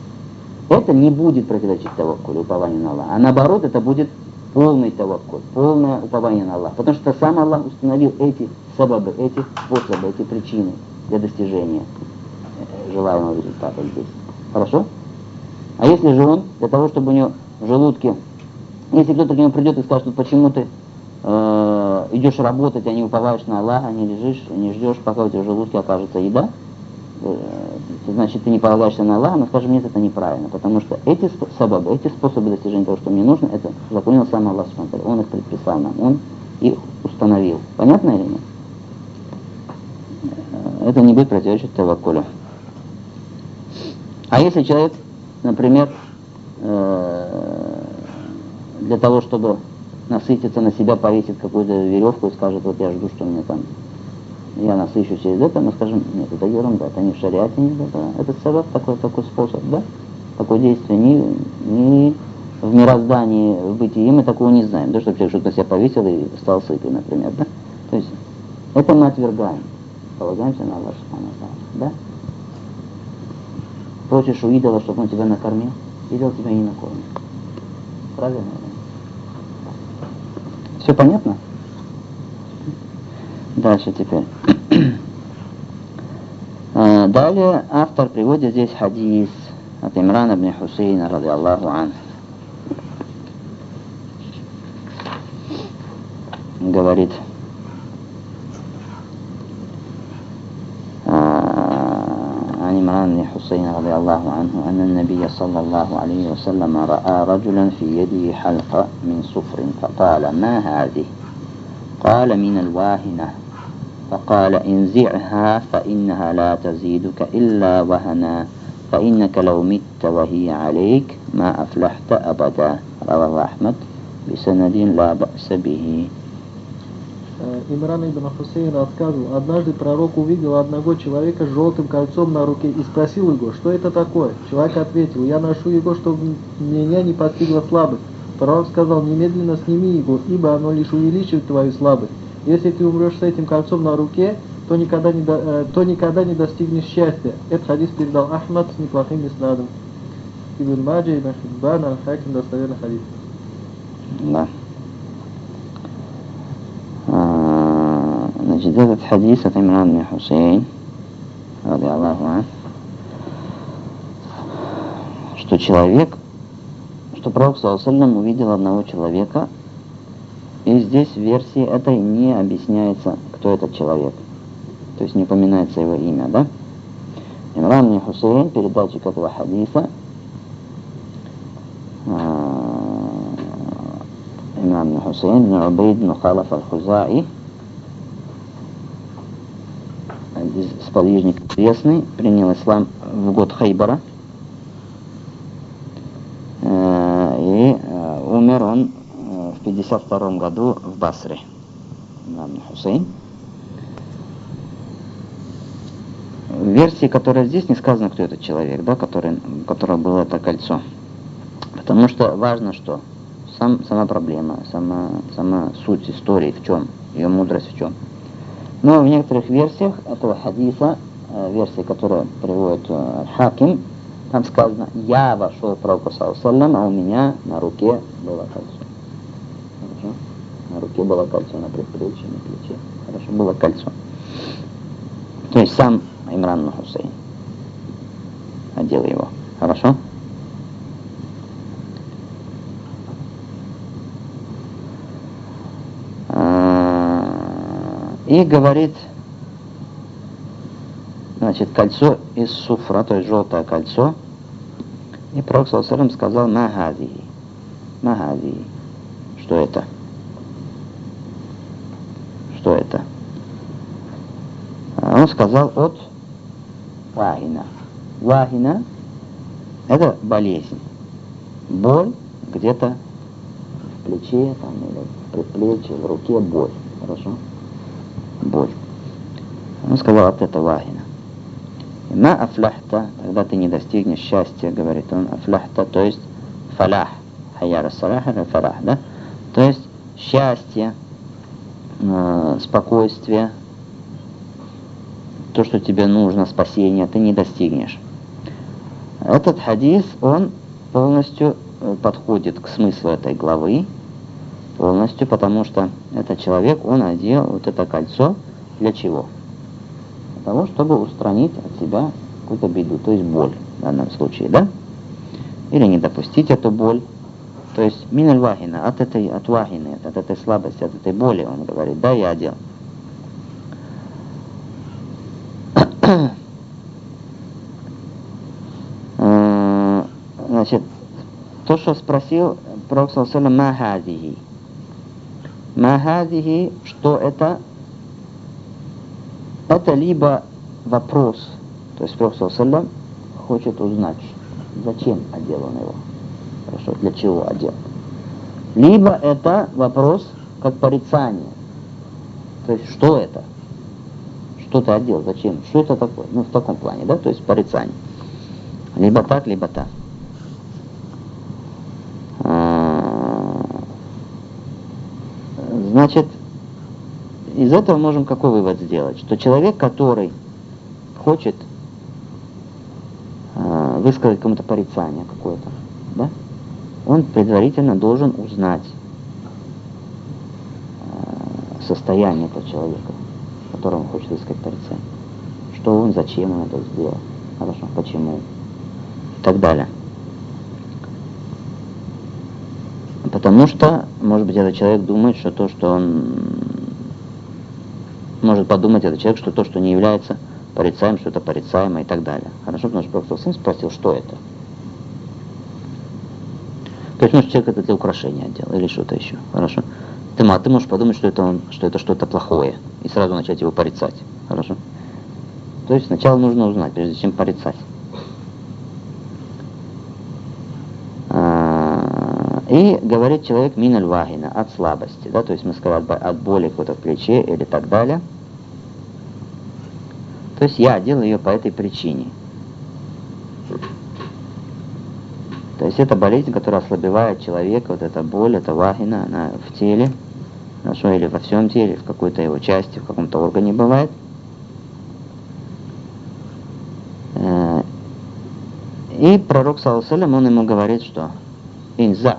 Это не будет противоречить таваккулю, упованию на Аллаха, а наоборот, это будет полный таваккуль, полное упование на Аллаха. Потому что сам Аллах установил эти сабабы, эти способы, эти причины для достижения желаемого результата здесь. Хорошо? А если же он, для того, чтобы у него в желудке, если кто-то к нему придет и скажет, что почему ты э, идешь работать, а не уповаешь на Аллаха, не лежишь, не ждешь, пока у тебя в желудке окажется еда, э, значит, ты не полагаешься на Аллаха, но скажем, нет, это неправильно, потому что эти сабабы, эти способы достижения того, что мне нужно, это законил сам Аллах, он их предписал нам, он их установил. Понятно или нет? Это не будет противоречить таваккулю. А если человек, например, для того, чтобы насытиться, на себя повесит какую-то веревку и скажет, вот я жду, что мне там, я насыщусь через это, мы скажем, нет, это ерунда, это не в шариате, нет, это, это сабаб, такой, такой способ, да, такое действие, не, не в мироздании, в бытии мы такого не знаем, да, чтобы человек что-то на себя повесил и стал сытый, например, да, то есть это мы отвергаем, полагаемся на Аллаха, да. Просишь у идола, чтобы он тебя накормил, идол тебя не накормит. Правильно? Все понятно? Дальше теперь. Далее автор приводит здесь хадис от Имрана ибн Хусейна, ради Аллаху анху. Говорит, الحسين رضي الله عنه أن النبي صلى الله عليه وسلم رأى رجلا في يده حلقة من صفر فقال ما هذه؟ قال من الواهنة. فقال انزعها فإنها لا تزيدك إلا وهنا فإنك لو مت وهي عليك ما أفلحت أبدا. رواه أحمد بسند لا بأس به. Имран ибн Хусейн рассказывал, однажды пророк увидел одного человека с желтым кольцом на руке и спросил его, что это такое. Человек ответил, я ношу его, чтобы меня не постигла слабость. Пророк сказал, немедленно сними его, ибо оно лишь увеличивает твою слабость. Если ты умрешь с этим кольцом на руке, то никогда не, до, то никогда не достигнешь счастья. Этот хадис передал Ахмад с неплохим иснадом. Ибн Маджа, Ибн Хиббан, Аль-Хаким, достоверный хадис. Да. Значит, этот хадис от Имран ибн Хусейн, ради Аллаху ан, что человек, что Пророк саллаллаху алейхи ва саллям увидел одного человека, и здесь в версии этой не объясняется, кто этот человек, то есть не упоминается его имя, да? Имран ибн Хусейн, передатчик этого хадиса, Имран ибн Хусейн ибн Убейд ибн Халаф аль-Хузаи, сподвижник известный, принял ислам в год Хайбара, и умер он в пятьдесят втором году в Басре. Имран ибн Хусейн. В версии, которая здесь, не сказано, кто этот человек, да, который, у которого было это кольцо. Потому что важно, что сам, сама проблема, сама, сама суть истории в чем, ее мудрость в чем. Но в некоторых версиях этого хадиса, версия, которую приводит Хаким, там сказано, я вошел в пророка саллаллаху алейхи ва саллям, а у меня на руке было кольцо. Хорошо? На руке было кольцо, на предплечье, на плече. Хорошо, было кольцо. То есть сам Имран ибн Хусейн одел его. Хорошо? И говорит, значит, кольцо из суфра, то есть желтое кольцо. И Пророк саллаллаху алейхи ва саллям сказал, махадихи, махадихи. Что это? Что это? Он сказал от вахина. Вахина – это болезнь. Боль где-то в плече, там, или в предплечье, в руке боль. Хорошо? Боль. Он сказал от этого вахина. Ма афляхта, когда ты не достигнешь счастья, говорит он, афляхта, то есть фалях. Хаяр салах это фалах, да? То есть счастье, э, спокойствие, то, что тебе нужно, спасение, ты не достигнешь. Этот хадис, он полностью подходит к смыслу этой главы, полностью, потому что этот человек, он одел вот это кольцо для чего? Для того, чтобы устранить от себя какую-то беду, то есть боль в данном случае, да? Или не допустить эту боль. То есть миналь вахина, от этой, от вахины, от этой слабости, от этой боли, он говорит, да, я одел. Значит, то, что спросил Пророк саллаллаху алейхи ва саллям, махадихи. Махадихи, что это? Это либо вопрос, то есть Пророк саллаллаху алейхи ва саллям хочет узнать, зачем одел он его, хорошо, для чего одел. Либо это вопрос как порицание, то есть что это, что ты одел, зачем, что это такое, ну в таком плане, да, то есть порицание. Либо так, либо так. Значит, из этого можем какой вывод сделать? Что человек, который хочет э, высказать кому-то порицание какое-то, да, он предварительно должен узнать э, состояние этого человека, которому он хочет высказать порицание. Что он, зачем он это сделал, хорошо, почему, и так далее. Потому что, может быть, этот человек думает, что то, что он... Может подумать этот человек, что то, что не является порицаем что-то порицаемое и так далее. Хорошо, потому что Пророк сын спросил, что это. То есть, может, человек это для украшения делал или что-то еще. Хорошо. Ты, а ты можешь подумать, что это, он, что это что-то плохое, и сразу начать его порицать. Хорошо. То есть сначала нужно узнать, прежде чем порицать. И говорит человек миналь вагина, от слабости, да, то есть мы сказали от боли какой-то в плече или так далее. То есть я делаю ее по этой причине. То есть это болезнь, которая ослабевает человека, вот эта боль, эта вагина, она в теле, хорошо, или во всем теле, в какой-то его части, в каком-то органе бывает. И пророк, саллаллаху алейхи ва саллям, он ему говорит, что инзаха,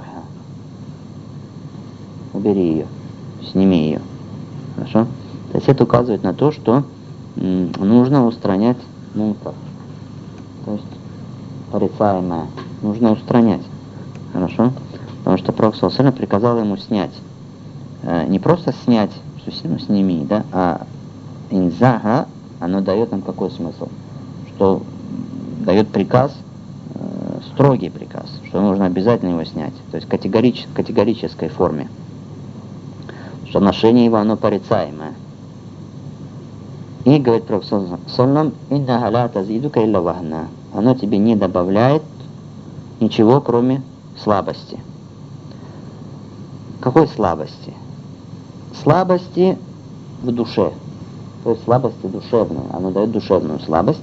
убери ее, сними ее. Хорошо? То есть это указывает на то, что м, нужно устранять мункар. То есть порицаемое нужно устранять. Хорошо? Потому что пророк саллаллаху алейхи ва саллям приказал ему снять. Э, не просто снять, что ну, сними, да, а инзаха, оно дает нам какой смысл? Что дает приказ, э, строгий приказ, что нужно обязательно его снять. То есть категорич, в категорической форме. Что ношение его, оно порицаемое. И говорит пророк саллаллаху алейхи ва саллям, инна ла тазидука илля вахна. Оно тебе не добавляет ничего, кроме слабости. Какой слабости? Слабости в душе. То есть слабости душевные. Оно дает душевную слабость.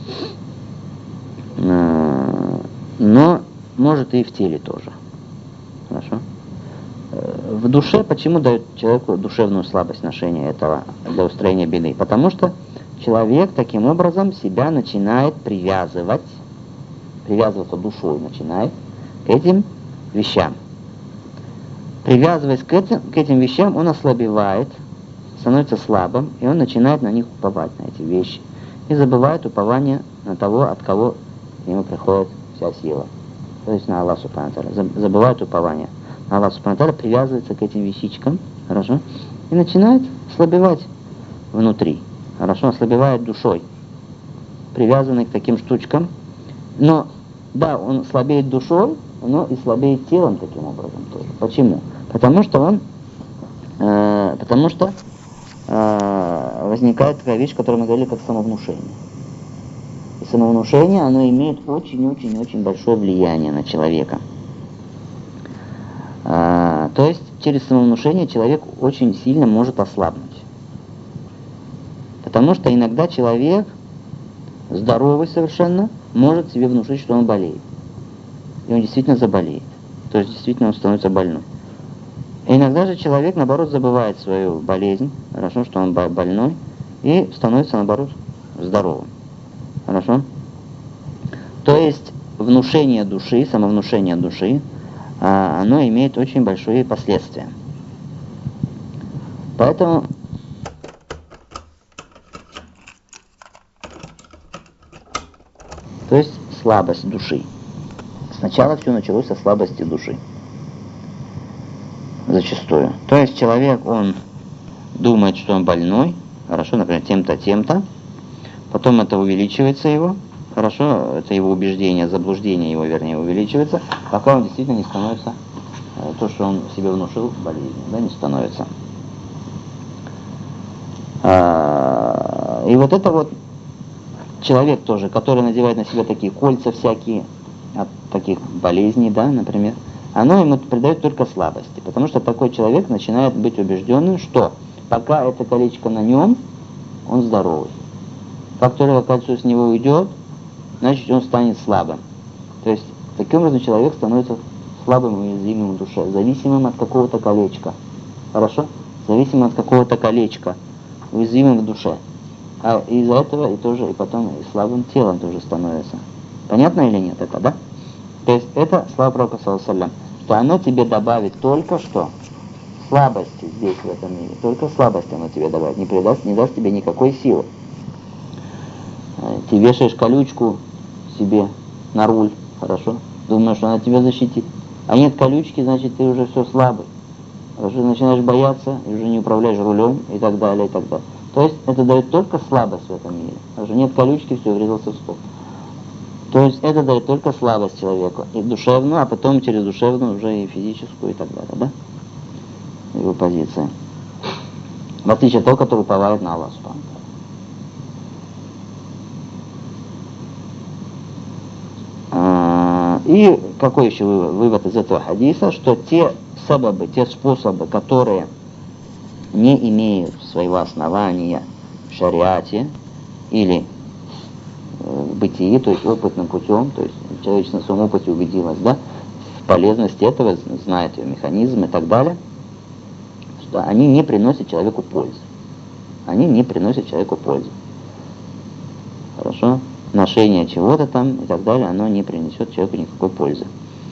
Но может и в теле тоже. Хорошо? В душе, почему дает человеку душевную слабость ношения этого для устроения беды? Потому что человек таким образом себя начинает привязывать, привязываться душой начинает к этим вещам. Привязываясь к этим, к этим вещам, он ослабевает, становится слабым, и он начинает на них уповать, на эти вещи. И забывает упование на того, от кого ему приходит вся сила. То есть на Аллаха субхану ва тааля. Забывает упование. Аллах субхану ва тааля привязывается к этим вещичкам, хорошо, и начинает ослабевать внутри, хорошо, ослабевает душой, привязанный к таким штучкам. Но, да, он слабеет душой, но и слабеет телом таким образом тоже. Почему? Потому что он, э, потому что э, возникает такая вещь, которую мы говорили, как самовнушение. И самовнушение, оно имеет очень-очень-очень большое влияние на человека. А, то есть через самовнушение человек очень сильно может ослабнуть. Потому что иногда человек, здоровый совершенно, может себе внушить, что он болеет. И он действительно заболеет. То есть действительно он становится больным. И иногда же человек, наоборот, забывает свою болезнь, хорошо, что он больной, и становится, наоборот, здоровым. Хорошо? То есть внушение души, самовнушение души, оно имеет очень большие последствия. Поэтому то есть слабость души. Сначала все началось со слабости души. Зачастую. То есть человек, он думает, что он больной, хорошо, например, тем-то, тем-то, потом это увеличивается его, хорошо, это его убеждение, заблуждение его, вернее, увеличивается, пока он действительно не становится, то, что он себе внушил, болезнью, да, не становится. И вот это вот человек тоже, который надевает на себя такие кольца всякие, от таких болезней, да, например, оно ему придает только слабости, потому что такой человек начинает быть убежденным, что пока это колечко на нем, он здоровый. Как только кольцо с него уйдет, значит он станет слабым. То есть таким образом человек становится слабым и уязвимым в душе, зависимым от какого-то колечка. Хорошо? Зависимым от какого-то колечка, уязвимым в душе. А из-за этого и тоже, и потом и слабым телом тоже становится. Понятно или нет это, да? То есть это слава пророка, саллаллаху алейхи ва саллям, что оно тебе добавит только что слабости здесь, в этом мире. Только слабости оно тебе добавит, не придаст, не даст тебе никакой силы. Ты вешаешь колючку себе на руль, хорошо? Думаешь, что она тебя защитит. А нет колючки, значит, ты уже все слабый. Уже начинаешь бояться, и уже не управляешь рулем, и так далее, и так далее. То есть это дает только слабость в этом мире. Даже нет колючки, все, врезался в стол. То есть это дает только слабость человеку. И душевную, а потом через душевную уже и физическую и так далее, да? Его позиция. В отличие от того, который уповает на Аллаха. И какой еще вывод, вывод из этого хадиса, что те сабабы, те способы, которые не имеют своего основания в шариате или в бытии, то есть опытным путем, то есть человек на своем опыте убедилась, да, в полезности этого, знает ее механизм и так далее, что они не приносят человеку пользы. Они не приносят человеку пользы. Хорошо? Ношение чего-то там и так далее, оно не принесет человеку никакой пользы.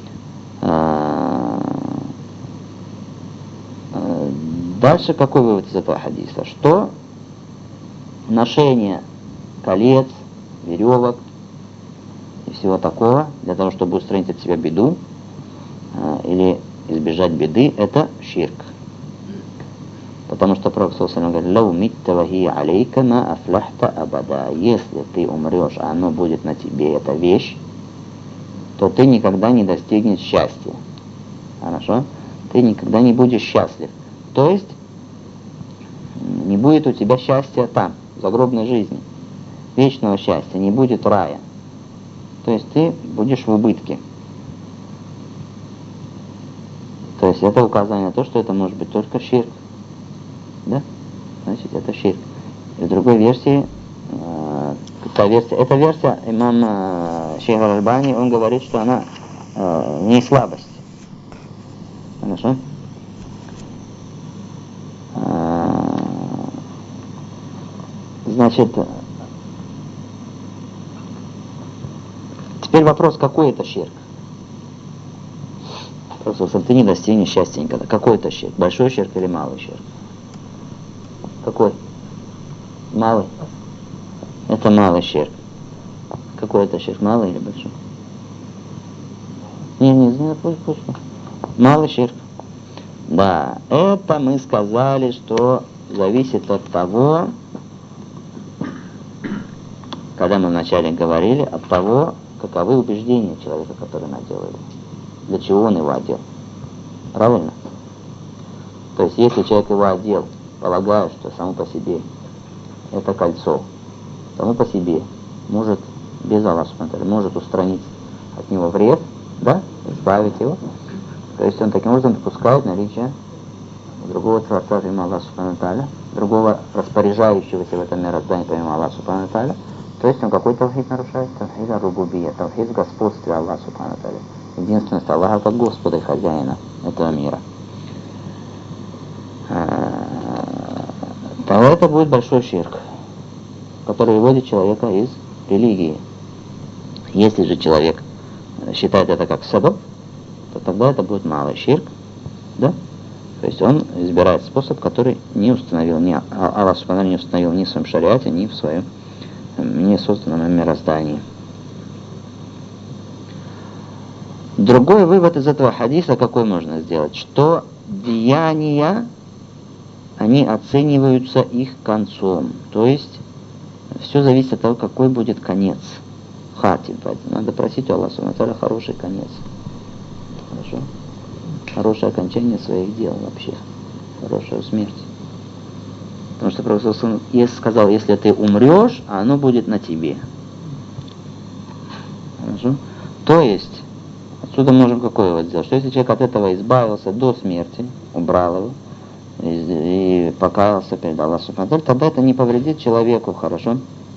Дальше какой вывод из этого хадиса? Что ношение колец, веревок и всего такого, для того, чтобы устранить от себя беду или избежать беды, это ширк. Потому что Пророк говорит: «Лау митта вахи алейка ма афлахта абада». Если ты умрешь, а оно будет на тебе, эта вещь, то ты никогда не достигнешь счастья. Хорошо? Ты никогда не будешь счастлив. То есть не будет у тебя счастья там, в загробной жизни. Вечного счастья, не будет рая. То есть ты будешь в убытке. То есть это указание на то, что это может быть только ширк. Да? Значит, это ширк. И в другой версии, э, та версия, эта версия, имам э, Шейх Аль-Альбани, он говорит, что она э, не слабость. Хорошо? Э, значит, теперь вопрос, какой это ширк? Просто ты не достигнешь счастья никогда. Какой это ширк? Большой ширк или малый ширк? Какой? Малый? Это малый ширк. Какой это ширк? Малый или большой? Не, не знаю, пусть, пусть. Малый ширк. Да, это мы сказали, что зависит от того, когда мы вначале говорили, от того, каковы убеждения человека, который надел его. Для чего он его одел. Правильно? То есть, если человек его одел, полагаю, что само по себе это кольцо, само по себе может, без Аллаха, может устранить от него вред, да, избавить его. То есть он таким образом допускает наличие другого Творца, помимо Аллаха, другого распоряжающегося в этом мироздании, помимо Аллаха. То есть он какой тавхид нарушает? Тавхид ар-рубубия, тавхид господствия Аллаха. Единственность Аллаха как Господа и хозяина этого мира. То это будет большой ширк, который выводит человека из религии. Если же человек считает это как сабаб, то тогда это будет малый ширк, да? То есть он избирает способ, который не установил, не Аллах Субхану не установил ни в своем шариате, ни в своем не созданном мироздании. Другой вывод из этого хадиса какой можно сделать? Что деяния, они оцениваются их концом. То есть все зависит от того, какой будет конец. Хатим. Надо просить у Аллаха Субхану хороший конец. Хорошо? Хорошее окончание своих дел вообще. Хорошая смерть. Потому что Пророк сказал, если ты умрешь, а оно будет на тебе. Хорошо? То есть, отсюда можем какой вывод сделать? Что если человек от этого избавился до смерти, убрал его, и, и покаялся перед Аллахом, тогда это не повредит человеку, хорошо?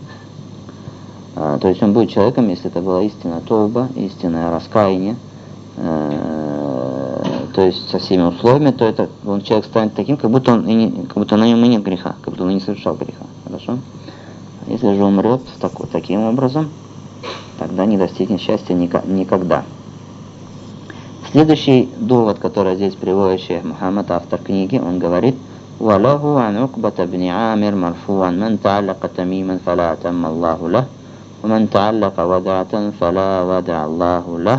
А, то есть он будет человеком, если это была истинная тауба, истинное раскаяние, то есть со всеми условиями, то это он, человек станет таким, как будто он и не, как будто на нем и нет греха, как будто он и не совершал греха. Хорошо? Если же умрет так, таким образом, тогда не достигнет счастья никогда. Следующий довод, который здесь приводит шейх Мухаммад, автор книги, он говорит: «Валаху ан Укбата бни Амир марфуан ман та'аллака тамиман фала атамма Аллаху лах, ва ман та'аллака вад'атан фала вад'a Аллаху лах».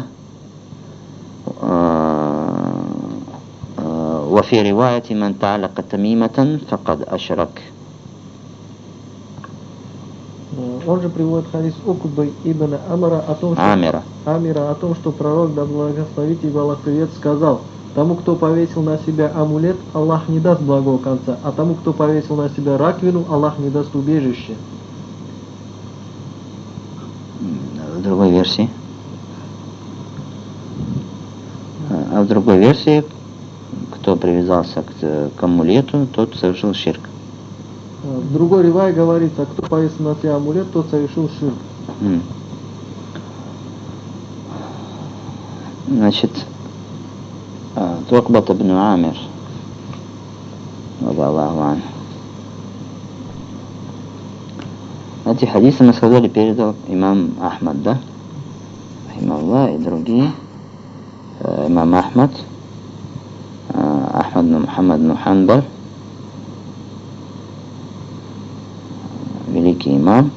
وفي رواية من تعلق تميمة فقد أشرك. Он же приводит хадис Укбы ибн Амара о том, что, Амира. Амира, о том, что пророк, да благословит его Аллах привет, сказал: тому, кто повесил на себя амулет, Аллах не даст благого конца, а тому, кто повесил на себя раковину, Аллах не даст убежище. В другой версии. А в другой версии, кто привязался к, к амулету, тот совершил ширк. В другой ривае говорится: кто повесил на себя амулет, тот совершил ширк. Mm. Значит, Тукбат ибн Амир, радиаллаху анху. Эти хадисы, мы сказали, передал имам Ахмад, да? Рахимахуллах и другие. Имам Ахмад, Ахмад бин Мухаммад бин Ханбаль, великий имам,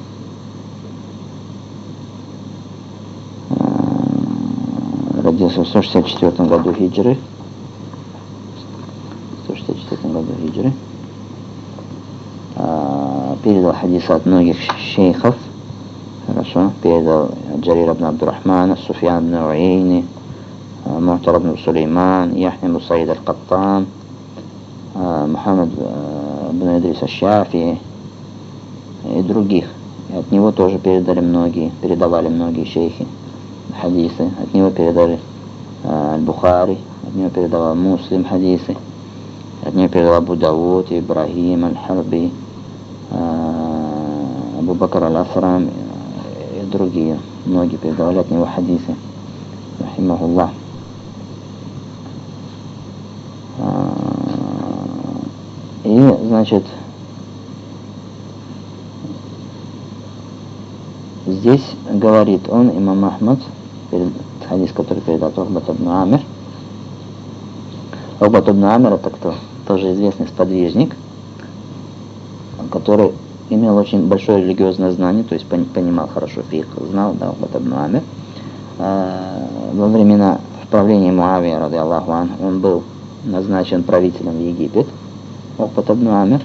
родился в сто шестьдесят четвёртом году хиджры, в сто шестьдесят четвёртом году хиджры, передал хадисы от многих шейхов, хорошо, передал Джарир ибн Абдурахмана, Суфьян ибн Уэйни, Мухтар ибн Сулейман, Яхья ибн Саид аль-Каттан, Мухаммад ибн Идрис аш-Шафии и других. И от него тоже передали многие, передавали многие шейхи хадисы. От него передали Аль-Бухари, от него передавал Муслим хадисы, от него передал Абу Дауд, Ибрахим аль-Харби, Абу Бакр аль-Асрам и другие. Многие передавали от него хадисы. Рахимахуллах. И, значит, здесь говорит он, имам Ахмад, хадис, который передал Укбат ибн Амир. Укбат ибн Амир — это кто? Тоже известный сподвижник, который имел очень большое религиозное знание, то есть понимал хорошо фикх, знал, да, Укбат ибн Амир. Во времена правления Муавия, радиаллаху анху, он был назначен правителем в Египет, Укбат ибн Амир.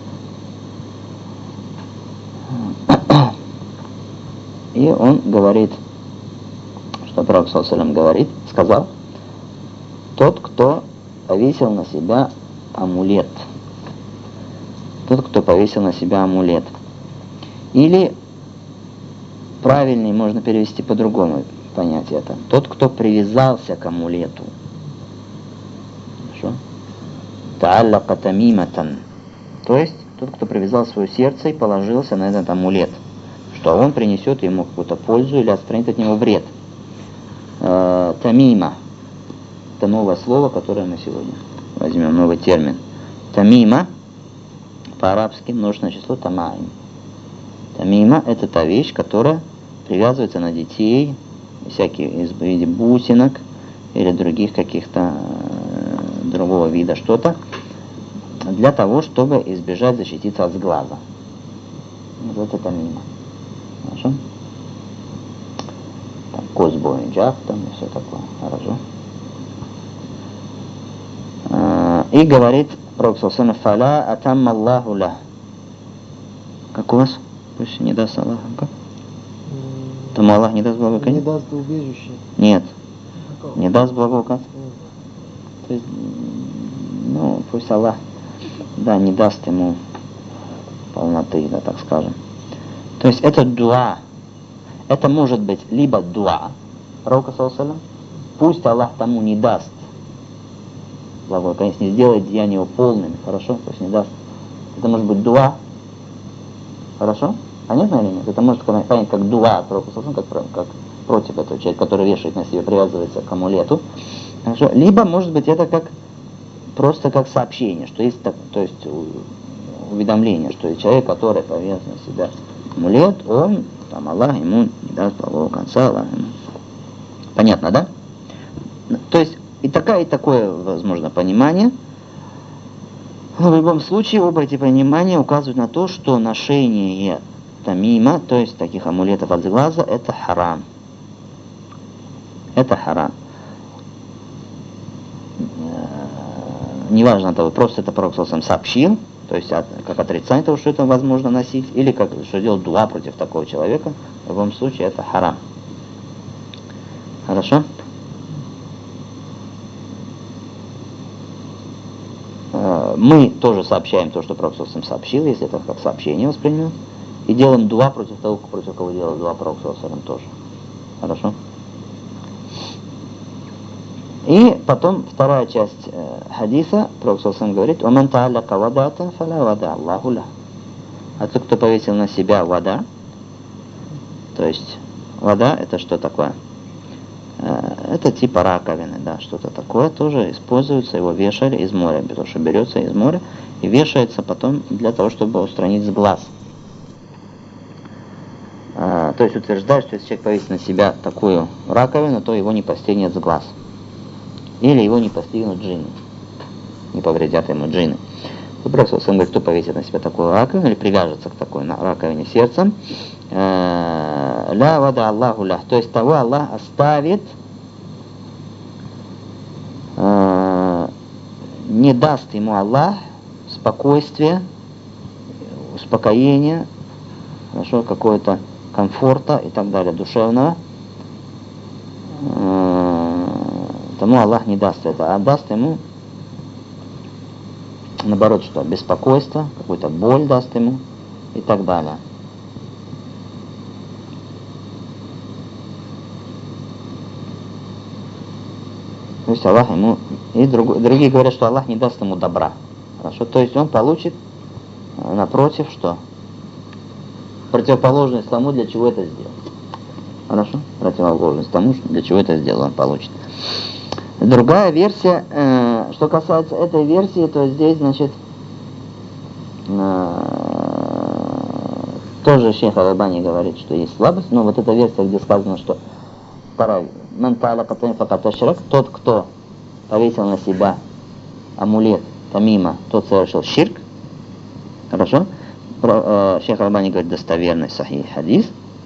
И он говорит, что пророк саллаллаху алейхи ва саллям говорит, сказал: тот, кто повесил на себя амулет, тот, кто повесил на себя амулет. Или правильнее можно перевести по-другому понять это. Тот, кто привязался к амулету. Хорошо? Та'аллака тамиматан. То есть, тот, кто привязал свое сердце и положился на этот амулет, что он принесет ему какую-то пользу или отстранит от него вред. Э, тамима. Это новое слово, которое мы сегодня возьмем, новый термин. Тамима, по-арабски множественное число тамаим. Тамима — это та вещь, которая привязывается на детей, всякие из виде бусинок или других каких-то э, другого вида что-то, для того, чтобы избежать защититься от сглаза. Вот это тамима. Хорошо? Там козбой, джаб, там и все такое. Хорошо? А, и говорит пророк саллаллаху алейхи ва саллям: фаля атамма Аллаху ля. Как у вас? Пусть не даст Аллах. Как? Тому Аллах не даст благого конца? Не даст убежище. Нет. Не даст благого конца. То есть, ну, пусть Аллах, да, не даст ему полноты, да, так скажем. То есть это дуа. Это может быть либо дуа пророка саллаллаху алейхи ва саллям, пусть Аллах тому не даст благого, конечно, не сделает деяния его полными, хорошо, пусть не даст. Это может быть дуа, хорошо? Понятно или нет? Это может понять как дуа пророка саллаллаху алейхи ва саллям, как, как против этого человека, который вешает на себе, привязывается к амулету. Хорошо? Либо может быть это как просто как сообщение, что есть, так, то есть уведомление, что человек, который повесил на себя амулет, он, там Аллах ему не даст благого конца, Аллах ему. Понятно, да? То есть и такая, и такое возможно понимание. Но в любом случае оба эти понимания указывают на то, что ношение тамима, то есть таких амулетов от глаза, это харам. Это харам. Неважно того, просто это пророк саллаллаху алейхи ва саллям сообщил, То есть от, как отрицание того, что это возможно носить, или как что делать дуа против такого человека, в любом случае это харам. Хорошо? Мы тоже сообщаем то, что Пророк сам сообщил, если это как сообщение воспринимаем, и делаем дуа против того, против кого делал дуа Пророк сам тоже. Хорошо? И потом вторая часть э, хадиса, Пророк сам говорит: «Оман та'аллака вадата, фаля вада Аллаху ля». А тот, кто повесил на себя вада, то есть вода это что такое? Это типа раковины, да, что-то такое тоже используется, его вешали из моря, потому что берется из моря и вешается потом для того, чтобы устранить с глаз. А, то есть утверждают, что если человек повесит на себя такую раковину, то его не постигнет с глаз. Или его не постигнут джинны, не повредят ему джинны. Просто он говорит, кто повесит на себя такую раковину или привяжется к такой раковине сердцем, ля вада Аллаху ля, то есть того Аллах оставит, э, не даст ему Аллах спокойствия, успокоения, хорошо, какого-то комфорта и так далее, душевного. Э, тому Аллах не даст это, а даст ему наоборот, что беспокойство, какую-то боль даст ему и так далее. То есть Аллах ему... И друг, другие говорят, что Аллах не даст ему добра. Хорошо? То есть он получит, напротив, что? Противоположность тому, для чего это сделал. Хорошо? Противоположность тому, для чего это сделал, он получит. Другая версия, э, что касается этой версии, то здесь, значит, э, тоже шейх Аль-Альбани говорит, что есть слабость, но вот эта версия, где сказано, что тот, кто повесил на себя амулет тамима, тот совершил ширк. Хорошо? Про, э, шейх Аль-Альбани говорит достоверный сахих хадис.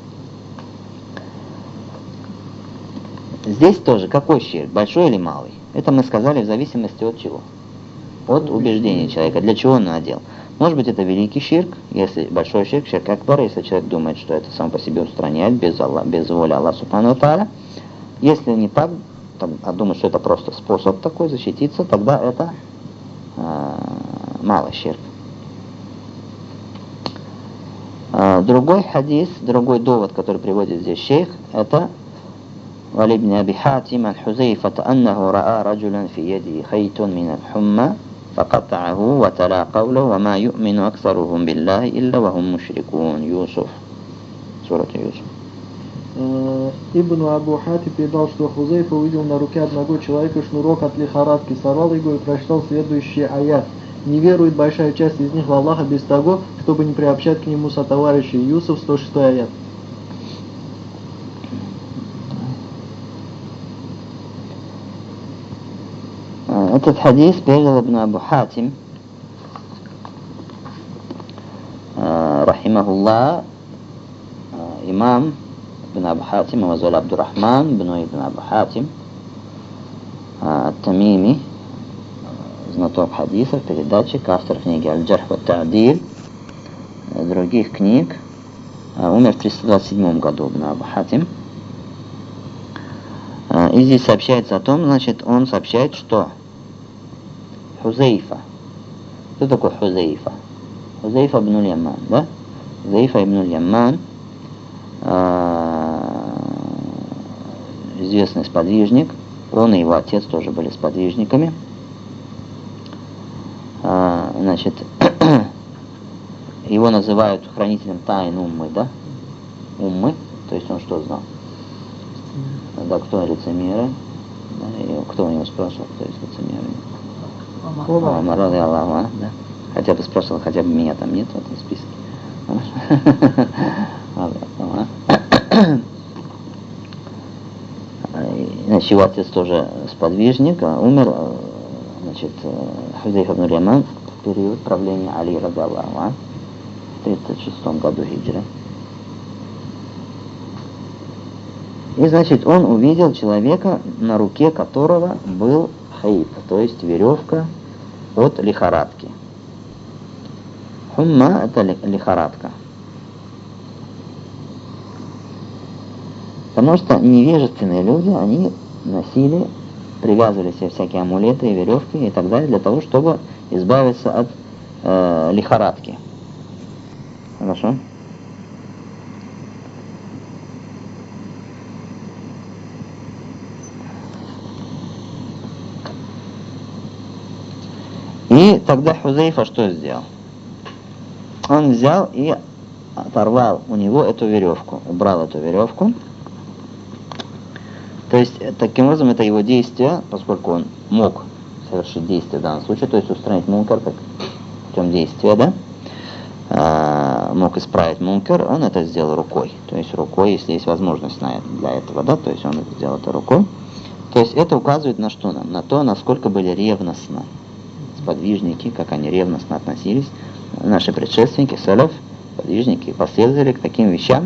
Здесь тоже какой ширк, большой или малый? Это мы сказали в зависимости от чего? От убеждения человека. Для чего он надел? Может быть, это великий ширк, если большой ширк, ширк акбар, если человек думает, что это сам по себе устраняет без, Аллах, без воли Аллаха субхану ва тааля. Если не так, а думает, что это просто способ такой защититься, тогда это э, малый ширк. Э, другой хадис, другой довод, который приводит здесь шейх, это وعن ابن أبي حاتم عن حذيفة أنه رأى رجلا في يده خيط من الحمى فقطعه وتلا قوله وما يؤمن أكثرهم بالله إلا وهم مشركون. Юсуф. Сура Юсуф. Ибн Абу Хати передал, что Хузейфа увидел на руке одного человека шнурок от лихорадки, сорвал его и прочитал следующий аят. Не верует большая часть из них в Аллаха без того, чтобы не приобщать к нему сотоварищей. Юсуф, сто шестой аят. Этот хадис передал Ибн Абу Хатим, рахимахуллах, имам Ибн Абу Хатим, его звали Абдурахман, Ибн Абу Хатим, Тамими, знаток хадисов, передатчик, автор книги Аль-Джарх ва Та'диль, других книг, умер в триста двадцать седьмом году Ибн Абу Хатим. И здесь сообщается о том, значит, он сообщает, что Хузейфа. Кто такой Хузейфа? Хузейфа ибн аль-Яман, да? Хузейфа ибн аль-Яман, известный сподвижник. Он и его отец тоже были сподвижниками. Значит, его называют хранителем тайн Уммы, да? Уммы, то есть он что знал? Да, кто лицемеры? Да, и кто у него спрашивал, кто из лицемеры? Умар, ради Аллаха, да? Хотя бы спрашивал, хотя бы меня там нет в этом списке. Значит, его отец тоже сподвижник, умер, значит, Хузейфа ибн аль-Яман в период правления Али, ради Аллаха, в тридцать шестом году хиджры. И, значит, он увидел человека, на руке которого был хейт, то есть веревка от лихорадки. Хумма – это лихорадка. Потому что невежественные люди, они носили, привязывали себе всякие амулеты и веревки и так далее, для того, чтобы избавиться от э, лихорадки. Хорошо? И тогда Хузейфа что сделал? Он взял и оторвал у него эту веревку, убрал эту веревку. То есть, таким образом, это его действие, поскольку он мог совершить действие в данном случае, то есть устранить мункар как путем действия, да, а, мог исправить мункар, он это сделал рукой. То есть рукой, если есть возможность на это, для этого, да, то есть он это сделал это рукой. То есть это указывает на что нам? На то, насколько были ревностны сподвижники, как они ревностно относились, наши предшественники, салаф, подвижники, последовали к таким вещам,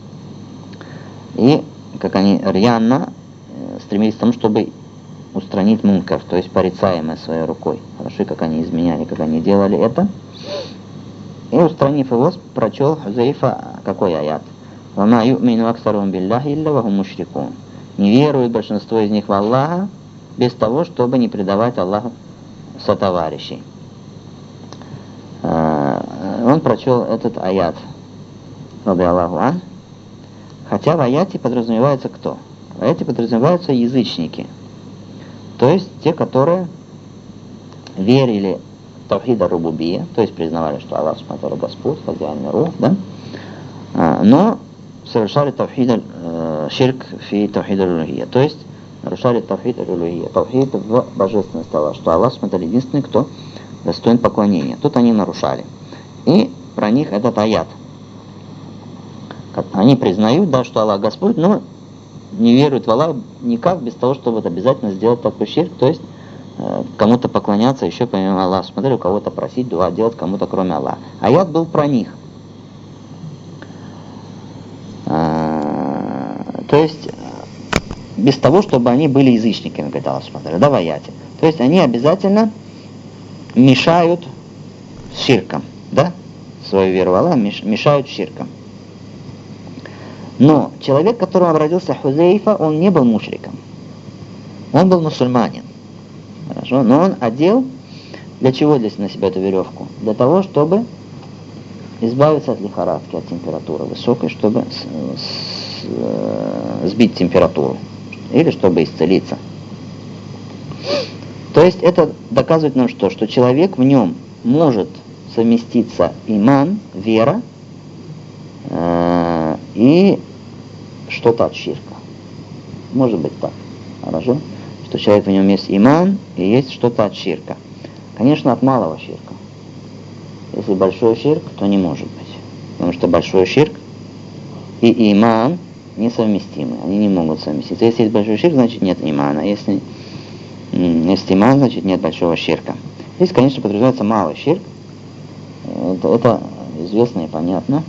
и как они рьяно э, стремились к тому, чтобы устранить мункар, то есть порицаемое своей рукой. Хорошо, как они изменяли, как они делали это. И устранив его, прочел Хузейфа какой аят? «Вама ю'мину аксарум биллахи илля ва хум мушрикун». Не верует большинство из них в Аллаха без того, чтобы не предавать Аллаху сотоварищей. Он прочел этот аят, ради Аллаху ан, хотя в аяте подразумевается кто? В аяте подразумеваются язычники, то есть те, которые верили в тавхида рубубия, то есть признавали, что Аллах Субхану Господь, хозяин миров, да? Но совершали тавхид ширк фи тавхид аль-улухия, то есть нарушали тавхид аль-улухия, тавхид в божественность Аллаха, что Аллах Субхану единственный, кто достоин поклонения. Тут они нарушали. И про них этот аят. Они признают, да, что Аллах Господь, но не веруют в Аллах никак без того, чтобы вот обязательно сделать такой ширк, то есть э, кому-то поклоняться еще помимо Аллаха. Смотри, у кого-то просить, дуа делать кому-то кроме Аллаха. Аят был про них. А, то есть без того, чтобы они были язычниками, говорит Аллах, смотри, да, в аяте. То есть они обязательно мешают с ширком, да, свою веру в Аллаха мешают ширком. Но человек, которому родился Хузейфа, он не был мушриком. Он был мусульманин. Хорошо? Но он одел для чего здесь на себя эту веревку? Для того, чтобы избавиться от лихорадки, от температуры высокой, чтобы с, с, э, сбить температуру. Или чтобы исцелиться. То есть это доказывает нам что? Что человек в нем может совместиться иман, вера э, и что-то от ширка. Может быть так. Хорошо? Что человек в нем есть иман и есть что-то от ширка. Конечно, от малого ширка. Если большой ширк, то не может быть. Потому что большой ширк и иман несовместимы. Они не могут совместиться. Если есть большой ширк, значит нет имана. Если есть иман, значит нет большого ширка. Здесь, конечно, подразумевается малый ширк. Это, это известно и понятно.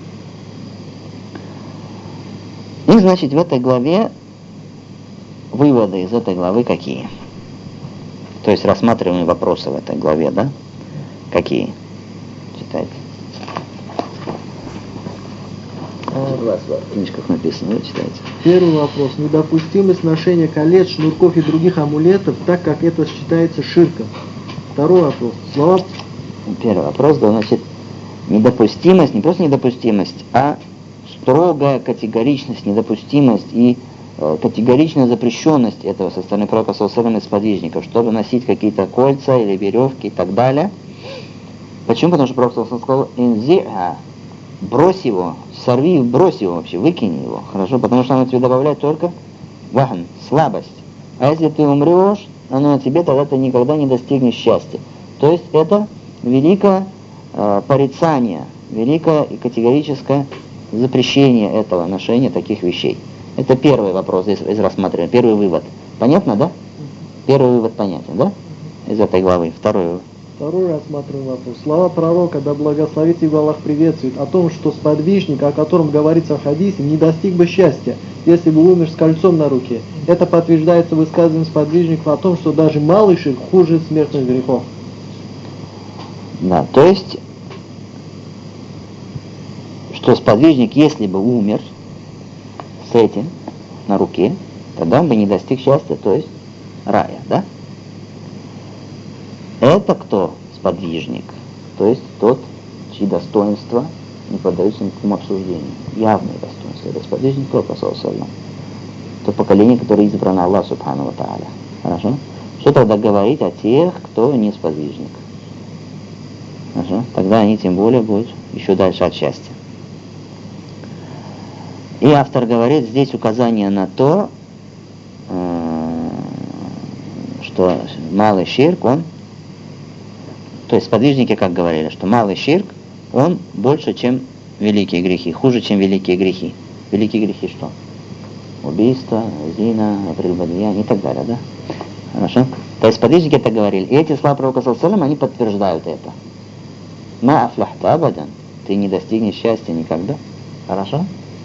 И, значит, в этой главе выводы из этой главы какие? То есть рассматриваемые вопросы в этой главе, да? Какие? Читайте. У вас в книжках написано, вы читаете. Первый вопрос. Недопустимость ношения колец, шнурков и других амулетов, так как это считается ширком. Второй вопрос. Слова... Первый вопрос, да, значит, недопустимость, не просто недопустимость, а строгая категоричность, недопустимость и э, категоричная запрещенность этого со стороны пророка саллаллаху алейхи ва саллям и сподвижников, чтобы носить какие-то кольца или веревки и так далее. Почему? Потому что пророк саллаллаху алейхи ва саллям сказал: «Инзи'ха», брось его, сорви, брось его вообще, выкинь его. Хорошо, потому что оно тебе добавляет только вахн, слабость. А если ты умрешь, оно на тебе, тогда ты никогда не достигнешь счастья. То есть это великое э, порицание, великое и категорическое запрещение этого ношения таких вещей. Это первый вопрос из, из рассматривания, первый вывод. Понятно, да? Первый вывод понятен, да? Из этой главы. Второй вывод. Второй рассматриваем вопрос. Слова пророка, да благословит его Аллах, приветствует, о том, что сподвижник, о котором говорится в хадисе, не достиг бы счастья, если бы умер с кольцом на руке. Это подтверждается высказыванием сподвижников о том, что даже малый ширк хуже смертных грехов. Да, то есть что сподвижник, если бы умер с этим на руке, тогда он бы не достиг счастья, то есть рая, да? Это кто сподвижник? То есть тот, чьи достоинства не поддаются никакому обсуждению. Явные достоинства. Это сподвижник Пророка, саллаллаху алейхи ва саллям. То поколение, которое избрано Аллах субхану ва тааля. Хорошо? Что тогда говорить о тех, кто не сподвижник? Хорошо? Тогда они тем более будут еще дальше от счастья. И автор говорит, здесь указание на то, что малый ширк, он, то есть сподвижники как говорили, что малый ширк, он больше, чем великие грехи, хуже, чем великие грехи. Великие грехи что? Убийство, зина, прелюбодеяние и так далее, да? Хорошо? То есть сподвижники это говорили. И эти слова Пророка, саллаллаху алейхи ва саллям, они подтверждают это. Ма афлахта абадан, ты не достигнешь счастья никогда. Хорошо?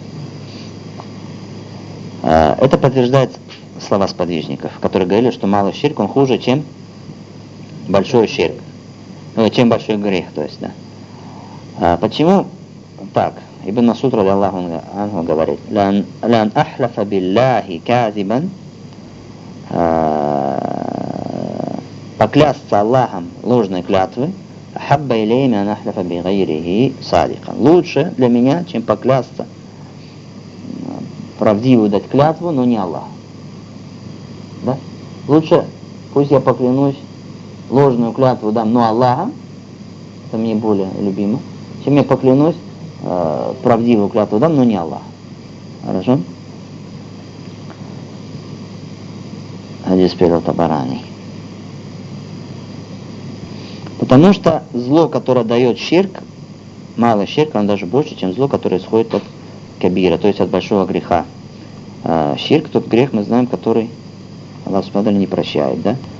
Это подтверждает слова сподвижников, которые говорили, что малый ширк, он хуже, чем большой ширк. Ну, чем большой грех, то есть, да. А почему так? Ибн Масуд, ради Аллаху анху, говорит, «Лян ахлафа биллахи казибан», поклясться Аллахом ложной клятвы, «Хабба илейми ан ахлафа би гайрихи садикан». Лучше для меня, чем поклясться, правдивую дать клятву, но не Аллах. Да? Лучше, пусть я поклянусь, ложную клятву дам, но Аллахом, это мне более любимо, чем я поклянусь, э, правдивую клятву дам, но не Аллах. Хорошо? Хадис передал Табарани. Потому что зло, которое дает ширк, малый ширк, он даже больше, чем зло, которое исходит от кабира, то есть от большого греха. Ширк, тот грех, мы знаем, который Аллах субхану ва тааля не прощает, да?